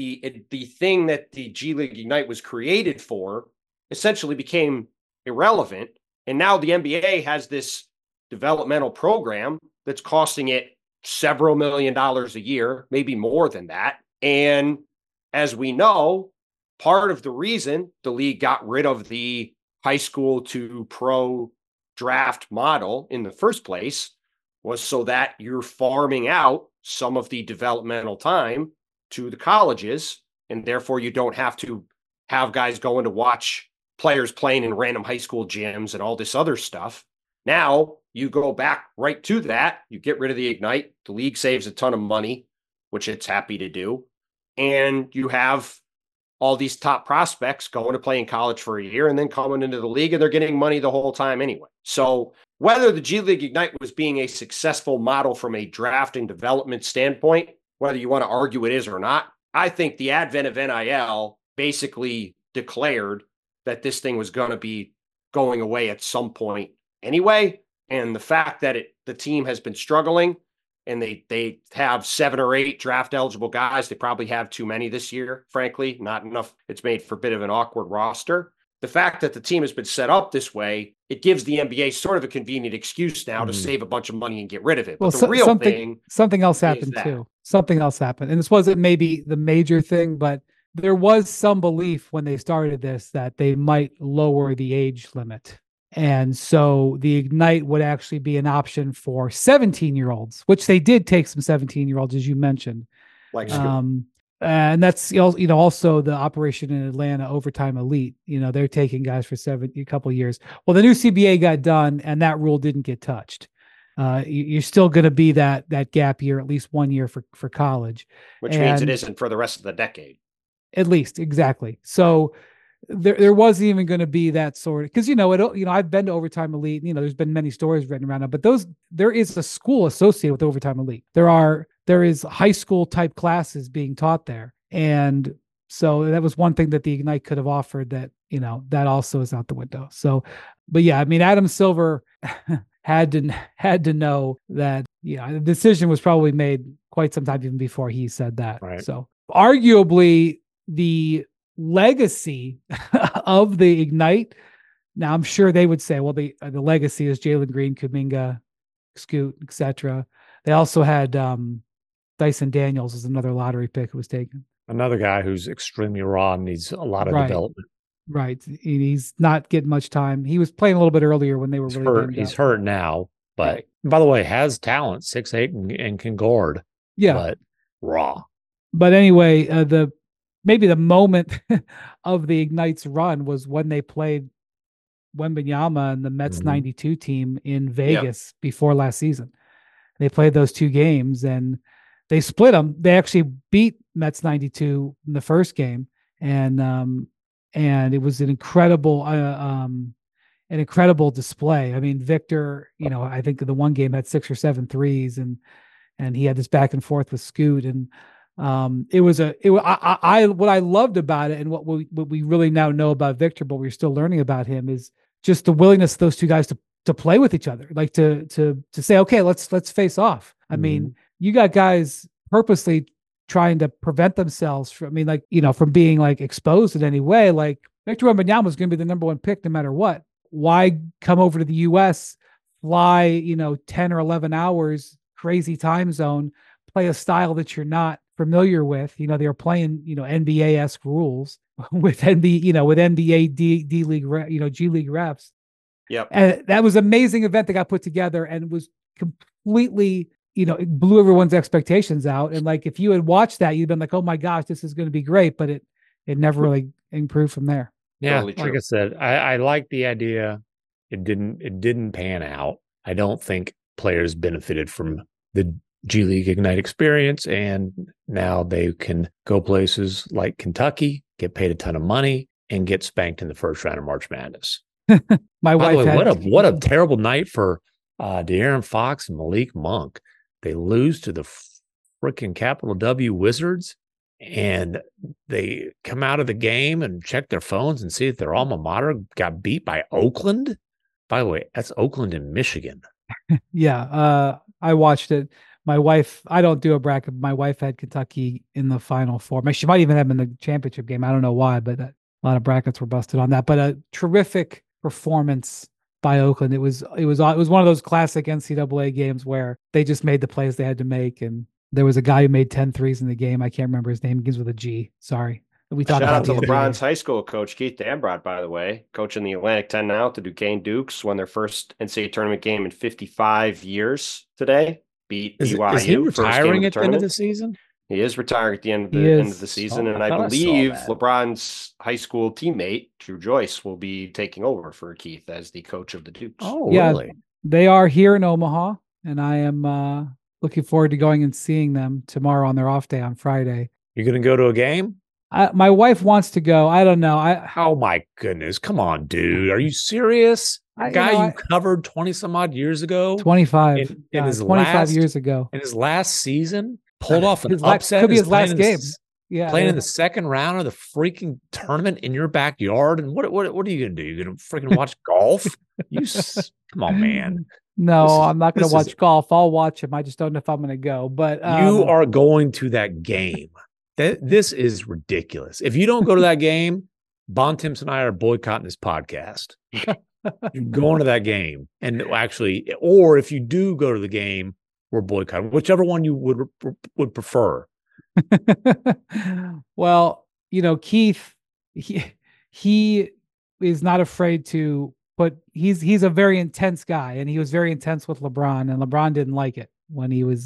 the thing that the G League Ignite was created for essentially became irrelevant. And now the NBA has this developmental program that's costing it several $1 million a year, maybe more than that. And as we know, part of the reason the league got rid of the high school to pro draft model in the first place was so that you're farming out some of the developmental time to the colleges, and therefore you don't have to have guys going to watch players playing in random high school gyms and all this other stuff. Now you go back right to that. You get rid of the Ignite. The league saves a ton of money, which it's happy to do. And you have all these top prospects going to play in college for a year and then coming into the league, and they're getting money the whole time anyway. So whether the G League Ignite was being a successful model from a draft and development standpoint, whether you want to argue it is or not, I think the advent of NIL basically declared that this thing was going to be going away at some point anyway. And the fact that the team has been struggling and they have 7 or 8 draft eligible guys, they probably have too many this year, frankly, not enough. It's made for a bit of an awkward roster. The fact that the team has been set up this way, it gives the NBA sort of a convenient excuse now to save a bunch of money and get rid of it. But the
something else happened too. Something else happened. And this wasn't maybe the major thing, but there was some belief when they started this that they might lower the age limit. And so the Ignite would actually be an option for 17-year-olds, which they did take some 17-year-olds, as you mentioned. And that's also the operation in Atlanta, Overtime Elite. They're taking guys for a couple of years. Well, the new CBA got done, and that rule didn't get touched. You're still going to be that gap year, at least 1 year for college,
which means it isn't for the rest of the decade.
At least, exactly. So there wasn't even going to be that sort of, because I've been to Overtime Elite. There's been many stories written around it, but there is a school associated with Overtime Elite. There is high school type classes being taught there, and so that was one thing that the Ignite could have offered. That also is out the window. So, but yeah, I mean, Adam Silver had to know that the decision was probably made quite some time even before he said that.
Right.
So, arguably, the legacy of the Ignite. Now, I'm sure they would say, well, the legacy is Jalen Green, Kuminga, Scoot, etc. They also had Dyson Daniels is another lottery pick who was taken.
Another guy who's extremely raw and needs a lot of development.
Right. He's not getting much time. He was playing a little bit earlier when they were
He's hurt now, but by the way, has talent, 6'8", and can guard.
Yeah.
But raw.
But anyway, maybe the moment of the Ignite's run was when they played Wembanyama and the Mets 92 team in Vegas before last season. They played those 2 games and they split them. They actually beat Mets 92 in the first game, and it was an incredible display. I mean, Victor, I think the one game had 6 or 7 threes, and he had this back and forth with Scoot, and what I loved about it, and what we really now know about Victor, but we're still learning about him, is just the willingness of those 2 guys to play with each other, like to say, okay, let's face off. I mean, you got guys purposely trying to prevent themselves from being like exposed in any way. Like Victor Wembanyama was going to be the number 1 pick no matter what. Why come over to the U.S., fly, 10 or 11 hours, crazy time zone, play a style that you're not familiar with. They were playing, NBA-esque rules with with NBA D League, G League refs.
Yep.
And that was an amazing event that got put together and was completely, it blew everyone's expectations out. And like, if you had watched that, you'd been like, oh my gosh, this is going to be great. But it never really improved from there.
Yeah.
Totally
like
true.
I said, I like the idea. It didn't pan out. I don't think players benefited from the G League Ignite experience. And now they can go places like Kentucky, get paid a ton of money, and get spanked in the first round of March Madness.
My
By
wife
the way,
had
what a terrible night for De'Aaron Fox and Malik Monk. They lose to the freaking capital W Wizards, and they come out of the game and check their phones and see that their alma mater got beat by Oakland. By the way, that's Oakland in Michigan.
Yeah, I watched it. My wife, I don't do a bracket, but my wife had Kentucky in the Final Four. She might even have them in the championship game. I don't know why, but a lot of brackets were busted on that. But a terrific performance by Oakland. It was one of those classic NCAA games where they just made the plays they had to make. And there was a guy who made 10 threes in the game. I can't remember his name. It begins with a G. Sorry. We
Shout
about
out to LeBron's high school coach, Keith Dambrot, by the way, coaching the Atlantic 10 now to Duquesne Dukes, won their first NCAA tournament game in 55 years today. Beat BYU.
Is he retiring at the end of the
tournament.
season?
He is retiring at the end of the season, and I believe LeBron's high school teammate, Drew Joyce, will be taking over for Keith as the coach of the Dukes.
Oh,
yeah,
really?
They are here in Omaha, and I am looking forward to going and seeing them tomorrow on their off day on Friday.
You're going to go to a game?
My wife wants to go. I don't know.
Oh my goodness! Come on, dude. Are you serious? You covered 20 some odd years ago.
25.
In his
25 years ago.
In his last season, pulled off an upset.
Could be his last game.
Yeah, playing in the second round of the freaking tournament in your backyard. And what are you gonna do? You're gonna freaking watch golf? Come on, man.
No, I'm not gonna watch golf. I'll watch him. I just don't know if I'm gonna go. But
you are going to that game. This is ridiculous. If you don't go to that game, Bon Timps and I are boycotting this podcast. You're going to that game. And actually, or if you do go to the game, we're boycotting, whichever one you would prefer.
Well, Keith, he is not afraid to put, he's a very intense guy, and he was very intense with LeBron, and LeBron didn't like it when he was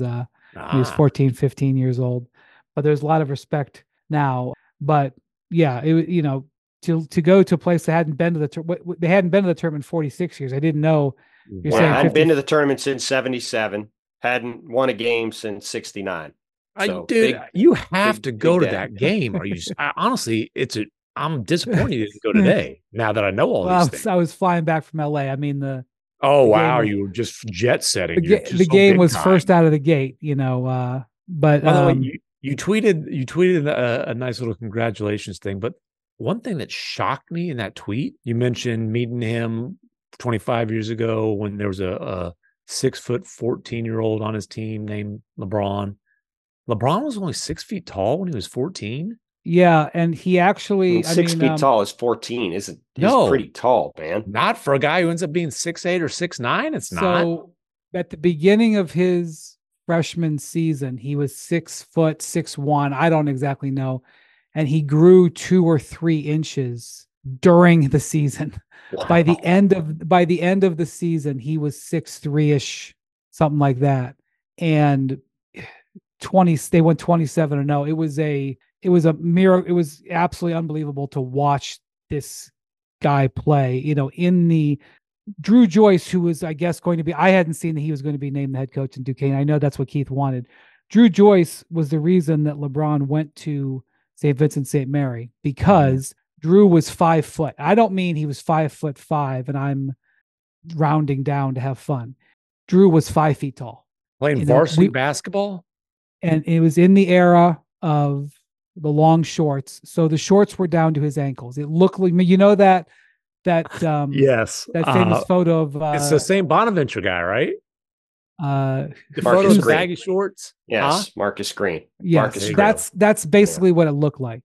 14, 15 years old. But there's a lot of respect now. But yeah, to go to a place that hadn't been to they hadn't been to the tournament in 46 years. I didn't know.
You're saying hadn't been to the tournament since 77. Hadn't won a game since 69. So
dude, you have to go to that game. Are you? Honestly, I'm disappointed you didn't go today. Now that I know all these things.
I was flying back from LA. I mean
wow, you were just jet setting.
The game was first out of the gate. But
by the way, you tweeted a nice little congratulations thing. But one thing that shocked me in that tweet, you mentioned meeting him 25 years ago when there was a 6', 14-year-old on his team named LeBron. LeBron was only 6 feet tall when he was 14.
Yeah, and he actually
6 feet tall is 14. He's pretty tall, man.
Not for a guy who ends up being 6'8" or 6'9". It's not.
So at the beginning of his freshman season, he was 6 foot 6'1". I don't exactly know, and he grew 2 or 3 inches during the season. Wow. By the end of the season, he was 6'3"-ish, something like that, and they went 27-0. It was a miracle. It was absolutely unbelievable to watch this guy play. In the Drew Joyce, who was, I guess, going to be, I hadn't seen that he was going to be named the head coach in Duquesne. I know that's what Keith wanted. Drew Joyce was the reason that LeBron went to St. Vincent St. Mary, because Drew was 5 foot. I don't mean he was 5'5", and I'm rounding down to have fun. Drew was 5 feet tall.
Playing varsity basketball?
And it was in the era of the long shorts. So the shorts were down to his ankles. It looked like, that
yes,
that famous photo of
it's the same Bonaventure guy, right?
The
photo of baggy shorts.
Yes, Marcus Green.
Yes, that's basically what it looked like.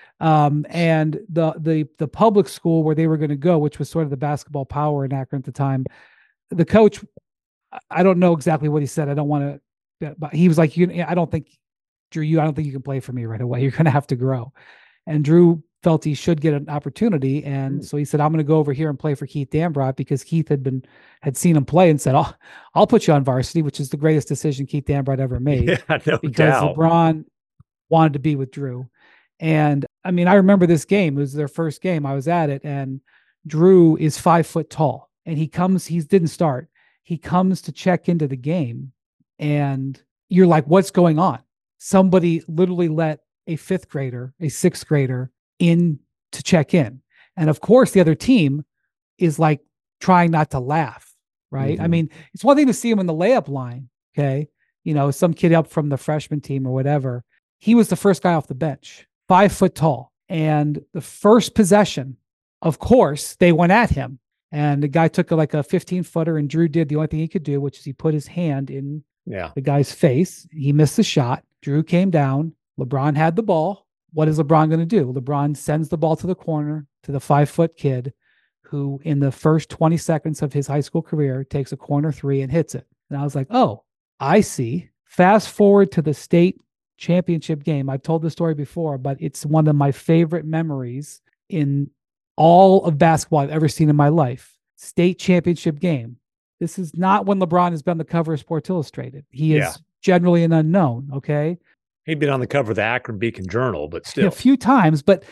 And the public school where they were going to go, which was sort of the basketball power in Akron at the time, the coach, I don't know exactly what he said. I don't want to, but he was like, I don't think, Drew, I don't think you can play for me right away. You're going to have to grow. And Drew felt he should get an opportunity. And so he said, I'm going to go over here and play for Keith Dambrot, because Keith had seen him play and said, I'll put you on varsity, which is the greatest decision Keith Dambrot ever made.
Yeah, no
because
doubt.
LeBron wanted to be with Drew. And I mean, I remember this game. It was their first game. I was at it, and Drew is 5 foot tall, and he didn't start. He comes to check into the game, and you're like, what's going on? Somebody literally let a 5th grader, a 6th grader in to check in. And of course, the other team is like trying not to laugh, right? I mean, it's one thing to see him in the layup line, okay? Some kid up from the freshman team or whatever. He was the first guy off the bench, 5 foot tall. And the first possession, of course, they went at him. And the guy took like a 15-footer, and Drew did the only thing he could do, which is he put his hand in the guy's face. He missed the shot. Drew came down. LeBron had the ball. What is LeBron going to do? LeBron sends the ball to the corner to the 5-foot kid, who in the first 20 seconds of his high school career takes a corner 3 and hits it. And I was like, oh, I see. Fast forward to the state championship game. I've told this story before, but it's one of my favorite memories in all of basketball I've ever seen in my life. State championship game. This is not when LeBron has been the cover of Sports Illustrated. He is generally an unknown, okay?
He'd been on the cover of the Akron Beacon Journal, but still.
A few times, but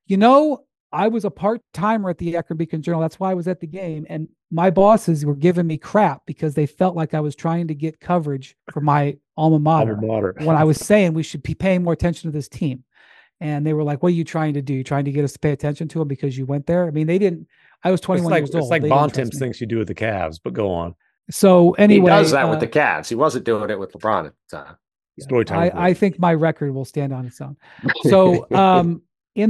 I was a part-timer at the Akron Beacon Journal. That's why I was at the game. And my bosses were giving me crap because they felt like I was trying to get coverage for my alma mater. When I was saying we should be paying more attention to this team. And they were like, what are you trying to do? You trying to get us to pay attention to them because you went there? I mean, I was 21 years old.
It's like Bontemps thinks you do with the Cavs, but go on.
So anyway.
He does that with the Cavs. He wasn't doing it with LeBron at the time.
Story time.
I think my record will stand on its own. So in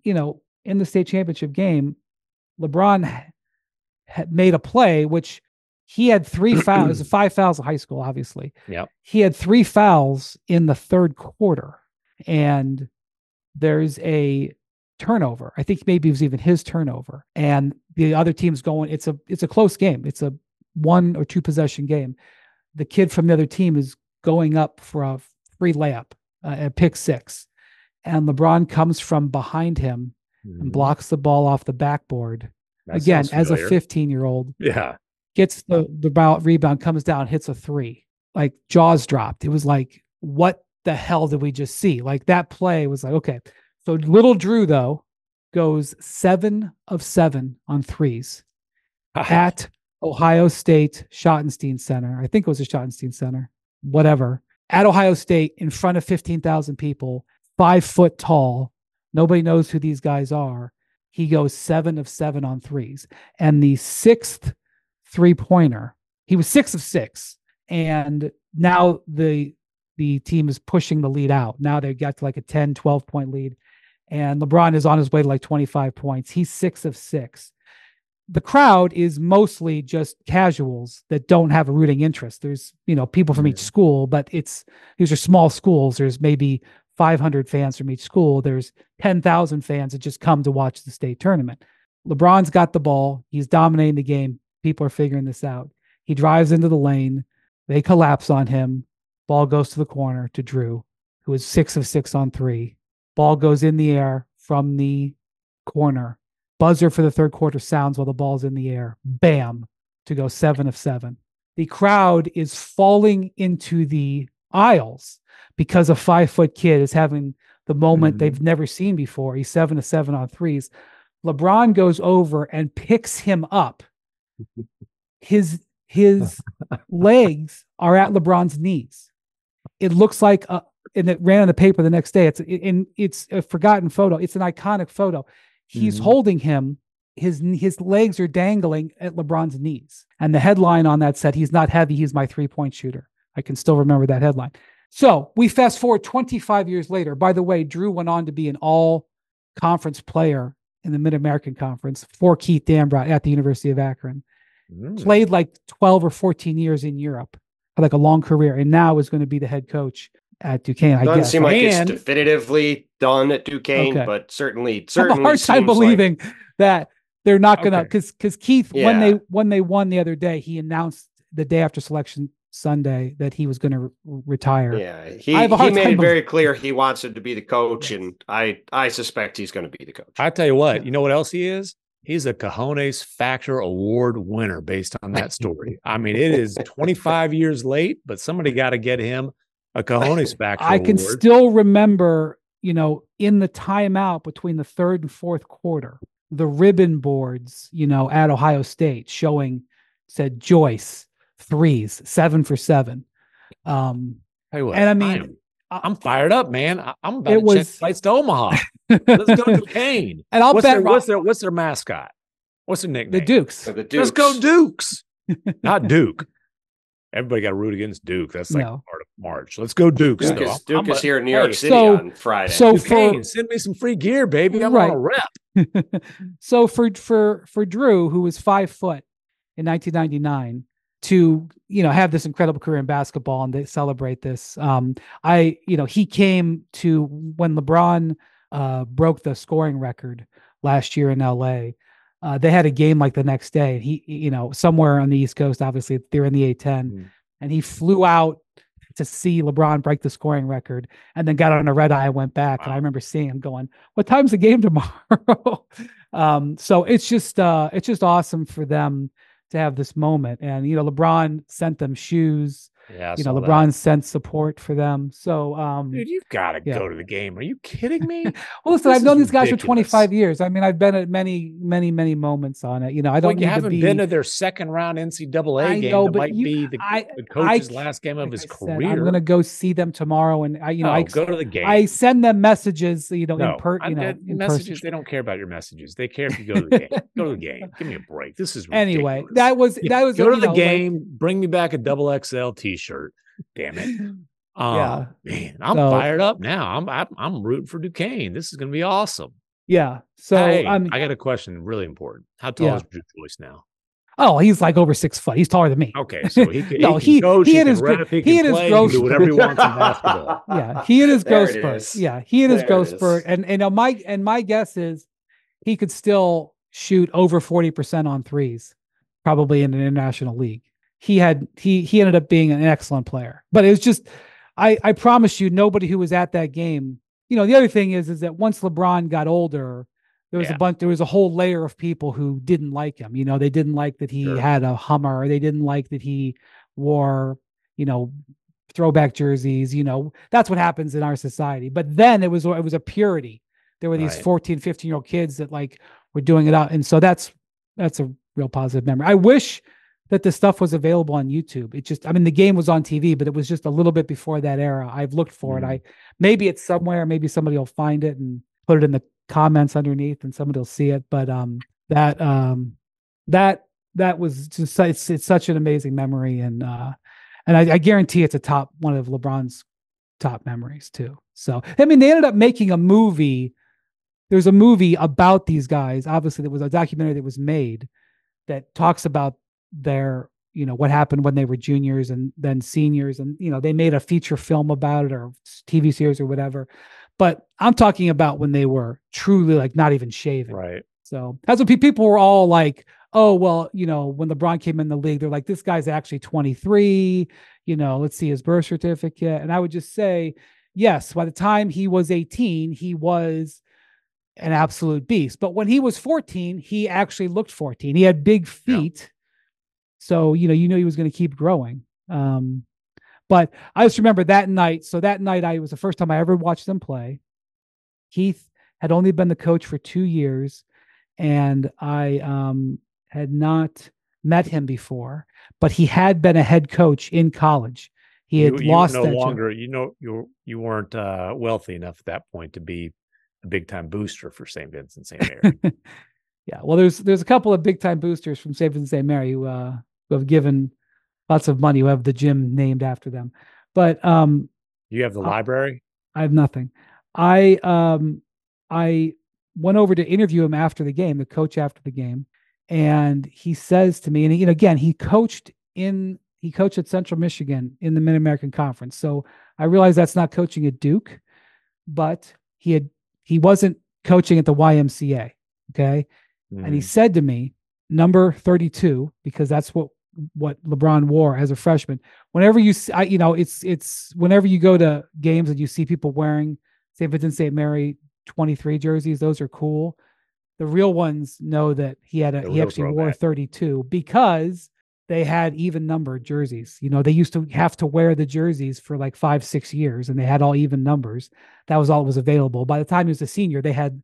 the state championship game, LeBron had made a play, which he had 3 fouls. It was 5 fouls in high school, obviously.
Yep.
He had 3 fouls in the third quarter, and there's a turnover. I think maybe it was even his turnover, and the other team's going. It's a close game. It's a 1 or 2 possession game. The kid from the other team is going up for a free layup, a pick 6, and LeBron comes from behind him and blocks the ball off the backboard.
That
again, as a 15-year-old.
Yeah.
Gets the rebound, comes down, hits a 3. Like, jaws dropped. It was like, what the hell did we just see? Like, that play was like, okay. So little Drew, though, goes 7 of 7 on threes at Ohio State Schottenstein Center. I think it was a Schottenstein Center, whatever. At Ohio State, in front of 15,000 people, 5 foot tall. Nobody knows who these guys are. He goes 7 of 7 on threes. And the 6th 3-pointer, he was 6 of 6. And now the team is pushing the lead out. Now they got to like a 10, 12-point lead. And LeBron is on his way to like 25 points. He's 6 of 6. The crowd is mostly just casuals that don't have a rooting interest. There's, people from each school, but these are small schools. There's maybe 500 fans from each school. There's 10,000 fans that just come to watch the state tournament. LeBron's got the ball. He's dominating the game. People are figuring this out. He drives into the lane. They collapse on him. Ball goes to the corner to Drew, who is 6 of 6 on 3. Ball goes in the air from the corner. Buzzer for the third quarter sounds while the ball's in the air. Bam, to go 7 of 7. The crowd is falling into the aisles because a 5-foot kid is having the moment they've never seen before. He's 7 of 7 on threes. LeBron goes over and picks him up. His legs are at LeBron's knees. It looks like, and it ran in the paper the next day. It's a forgotten photo. It's an iconic photo. He's holding him. His legs are dangling at LeBron's knees. And the headline on that said, "He's not heavy. He's my 3-point shooter." I can still remember that headline. So we fast forward 25 years later. By the way, Drew went on to be an all-conference player in the Mid-American Conference for Keith Dambrot at the University of Akron. Played like 12 or 14 years in Europe, had like a long career, and now is going to be the head coach at Duquesne.
Doesn't seem like it's definitively done at Duquesne, but certainly
I have a hard time believing that they're not gonna,
Okay.
because Keith,
Yeah.
when they won the other day, he announced the day after selection Sunday that he was going to retire.
Yeah,
I have a
he
hard
made
time
it very clear he wants him to be the coach,
Yes.
and I suspect he's going to be the coach.
I tell you what,
Yeah.
you know what else he is? He's a Cojones Factor Award winner based on that story. I mean, it is 25 years late, but somebody got to get him a Cojones Factor
I can
Award.
still remember, in the timeout between the third and fourth quarter, the ribbon boards, at Ohio State said Joyce threes, 7 for 7.
Tell you what,
And I mean,
I'm fired up, man. I'm about
It
to check
was-
flights to Omaha. Let's go to Duquesne.
and I'll bet
What's their mascot? What's their nickname?
the Dukes.
So the
Let's
Dukes.
go Dukes. Not Duke. Everybody got to root against Duke. That's like
No.
part of March. Let's go Dukes.
Duke
though.
is, Duke
I'm
is
a-
here in New York
hey,
City
so-
on Friday.
So
Duquesne, send me some free gear, baby. I'm
Right.
on a rep.
So for Drew, who was 5 foot in 1999, to have this incredible career in basketball and they celebrate this, he came to when LeBron broke the scoring record last year in LA. They had a game like the next day. He, somewhere on the East Coast, obviously they're in the A10,
Mm.
and he flew out to see LeBron break the scoring record, and then got on a red eye and went back. And I
Wow.
remember seeing him going, "What time's the game tomorrow?" So it's just awesome for them to have this moment. And LeBron sent them shoes.
Yeah, I saw
LeBron
that.
sent support for them. So
Dude, you've got to
yeah.
go to the game. Are you kidding me?
well, listen,
this
I've known
is
these guys for
ridiculous.
25 years. I mean, I've been at many, many, many moments on it. I
Well,
don't
you
need to
haven't
be.
been to their second round NCAA
I
game.
know,
that
but
might be the coach's last game of
like
his
I said,
career.
I'm going to go see them tomorrow, and
No, go to the game.
I send them messages,
no,
in
messages.
person.
They don't care about your messages. They care if you go to the game. Go to the game. Give me a break. This is
Anyway,
ridiculous.
that was
Go to the
like-
game. Bring me back a double XL T-shirt. Damn it.
Yeah.
Man, I'm
So-
fired up now. I'm rooting for Duquesne. This is going to be awesome.
Yeah. So
Hey,
I
got a question, really important. How tall
Yeah.
is Drew Joyce now?
oh, he's like over 6 foot. He's taller than me.
Okay, so he can,
No,
he can coach,
he
he
had
can
his
ref, he
he
can
had his
play, he
growth
can do whatever he
spurt.
wants in basketball.
Yeah, he had his
There
growth
it
spurt.
is.
Yeah, he had his
There
growth
it is.
spurt, and my guess is he could still shoot over 40% on threes, probably in an international league. He ended up being an excellent player, but it was just I promise you, nobody who was at that game. The other thing is that once LeBron got older, there was a whole layer of people who didn't like him. They didn't like that he
Sure.
had a Hummer. Or they didn't like that he wore, throwback jerseys. That's what happens in our society. But then it was a purity. There were these
Right.
14, 15-year-old kids that were doing it out. And so that's a real positive memory. I wish that the stuff was available on YouTube. The game was on TV, but it was just a little bit before that era. I've looked for it. Maybe it's somewhere, maybe somebody will find it and put it in the comments underneath and somebody will see it. But that was just, it's such an amazing memory. And I guarantee it's one of LeBron's top memories too. So, they ended up making a movie. There's a movie about these guys. Obviously, there was a documentary that was made that talks about their, what happened when they were juniors and then seniors. And, they made a feature film about it or TV series or whatever. But I'm talking about when they were truly not even shaving.
Right.
So that's what people were all like, oh, well, when LeBron came in the league, they're like, this guy's actually 23, let's see his birth certificate. And I would just say, yes, by the time he was 18, he was an absolute beast. But when he was 14, he actually looked 14. He had big feet. So, he was going to keep growing. But I just remember that night. So that night, it was the first time I ever watched them play. Keith had only been the coach for 2 years, and I had not met him before, but he had been a head coach in college. He had lost
no
that job.
longer. You weren't wealthy enough at that point to be a big time booster for St. Vincent St. Mary.
Yeah, well, there's a couple of big time boosters from St. Vincent St. Mary who have given lots of money, who have the gym named after them. But
You have the library.
I have nothing. I went over to interview him after the game, the coach after the game, and he says to me, and again, he coached at Central Michigan in the Mid-American Conference. So I realized that's not coaching at Duke, but he wasn't coaching at the YMCA. Okay. And he said to me, number 32, because that's what LeBron wore as a freshman. Whenever you see, it's whenever you go to games and you see people wearing St. Vincent St. Mary 23 jerseys, those are cool. The real ones know that he actually wore 32 because they had even numbered jerseys. They used to have to wear the jerseys for like 5-6 years, and they had all even numbers. That was all that was available. By the time he was a senior, they had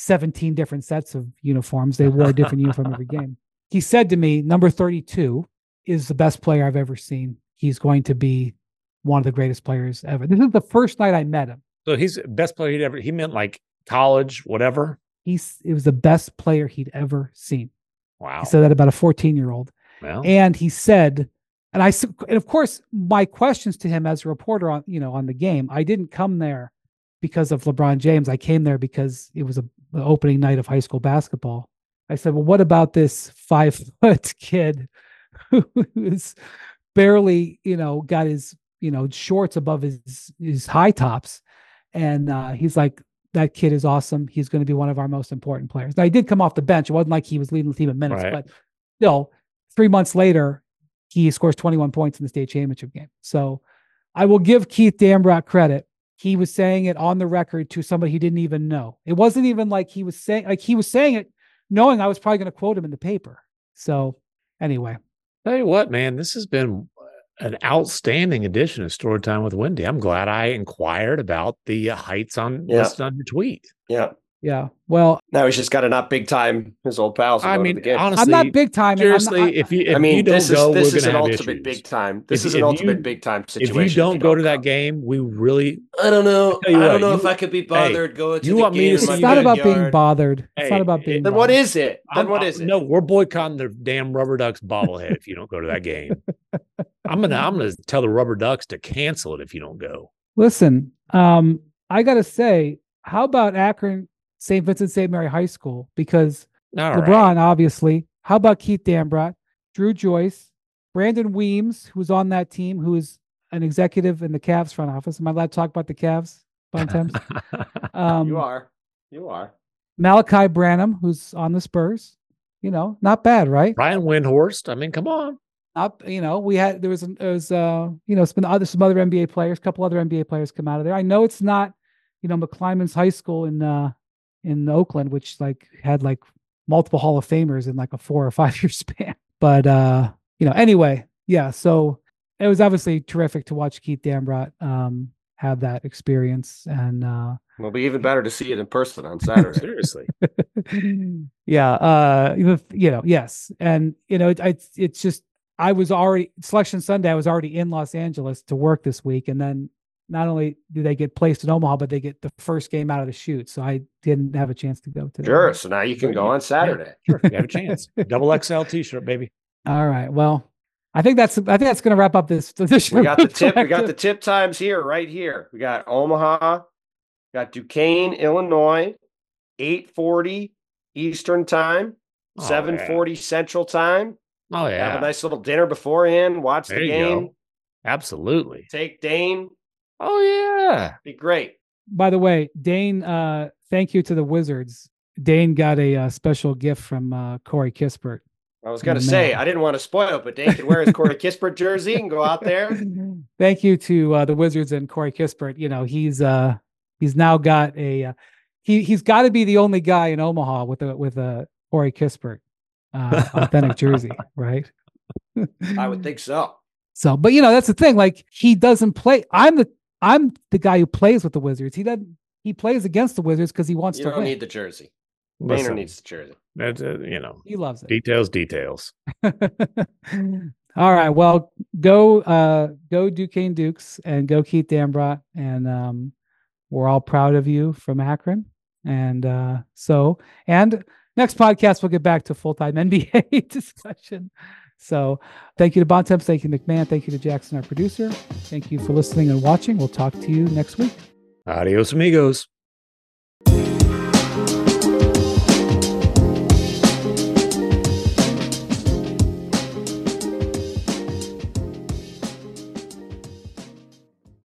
17 different sets of uniforms. They wore a different uniform every game. He said to me, number 32 is the best player I've ever seen. He's going to be one of the greatest players ever. This is the first night I met him.
So he's the best player he'd ever, he meant like college, whatever.
It was the best player he'd ever seen.
Wow.
He said that about a 14-year-old.
Well.
And he said, and of course, my questions to him as a reporter on the game, I didn't come there because of LeBron James. I came there because it was the opening night of high school basketball. I said, well, what about this 5-foot kid who is barely, got his, shorts above his high tops? And he's like, that kid is awesome. He's going to be one of our most important players. Now, he did come off the bench. It wasn't like he was leading the team in minutes, but still, 3 months later, he scores 21 points in the state championship game. So I will give Keith Dambrot credit. He was saying it on the record to somebody he didn't even know. It wasn't even like he was saying it knowing I was probably going to quote him in the paper. So anyway.
Tell you what, man, this has been an outstanding edition of Storytime with Wendy. I'm glad I inquired about the heights listed on your tweet.
Yeah.
Yeah. Well,
now he's just got to not big time his old pals.
I mean, honestly,
I'm not big time.
Seriously, if you don't go,
this is
an
ultimate big time. This is an ultimate big time situation.
If you don't go to that game, we really.
I don't know. I don't know if I could be bothered going to the game.
It's not about being bothered. It's not about being.
Then what is it? Then what is it?
No, we're boycotting the damn Rubber Ducks bobblehead if you don't go to that game. I'm gonna tell the Rubber Ducks to cancel it if you don't go.
Listen, I gotta say, how about Akron St. Vincent St. Mary High School? Because LeBron, obviously. How about Keith Dambrot, Drew Joyce, Brandon Weems, who's on that team, who is an executive in the Cavs front office. Am I allowed to talk about the Cavs, Bontemps?
You are.
Malachi Branham, who's on the Spurs. Not bad, right?
Brian Windhorst. I mean, come on.
It's been some other NBA players, a couple other NBA players come out of there. I know it's not, McClymonds High School in Oakland, which had multiple Hall of Famers in a 4 or 5 year span. But anyway, yeah. So it was obviously terrific to watch Keith Dambrot have that experience, and
it'll be even better to see it in person on Saturday.
Seriously.
Yeah. Yes, and it's just I was already Selection Sunday. I was already in Los Angeles to work this week, and then not only do they get placed in Omaha, but they get the first game out of the chute. So I didn't have a chance to go today.
Sure. So now you can go on Saturday.
Yeah, sure. You have a chance. Double XL t-shirt, baby.
All right. Well, I think that's going to wrap up this edition.
We got the tip. We got the tip times here, right here. We got Omaha, got Duquesne, Illinois, 8:40 Eastern time, 7:40 Central time.
Oh yeah.
Have a nice little dinner beforehand. Watch the game.
Go. Absolutely.
Take Dane.
Oh yeah.
Be great.
By the way, Dane, thank you to the Wizards. Dane got a special gift from Corey Kispert.
I was going to say, I didn't want to spoil it, but Dane can wear his Corey Kispert jersey and go out there.
Thank you to the Wizards and Corey Kispert. He's now got he's got to be the only guy in Omaha with a Corey Kispert authentic jersey, right?
I would think so.
So, but that's the thing. He doesn't play. I'm the guy who plays with the Wizards. He plays against the Wizards because he wants to win.
You don't need the jersey. Boehner needs the jersey.
That's
he loves it.
Details.
All right. Well, go Duquesne Dukes and go Keith Dambrot, and we're all proud of you from Akron. And next podcast we'll get back to full-time NBA discussion. So thank you to Bontemps, thank you to McMahon, thank you to Jackson, our producer. Thank you for listening and watching. We'll talk to you next week.
Adios, amigos.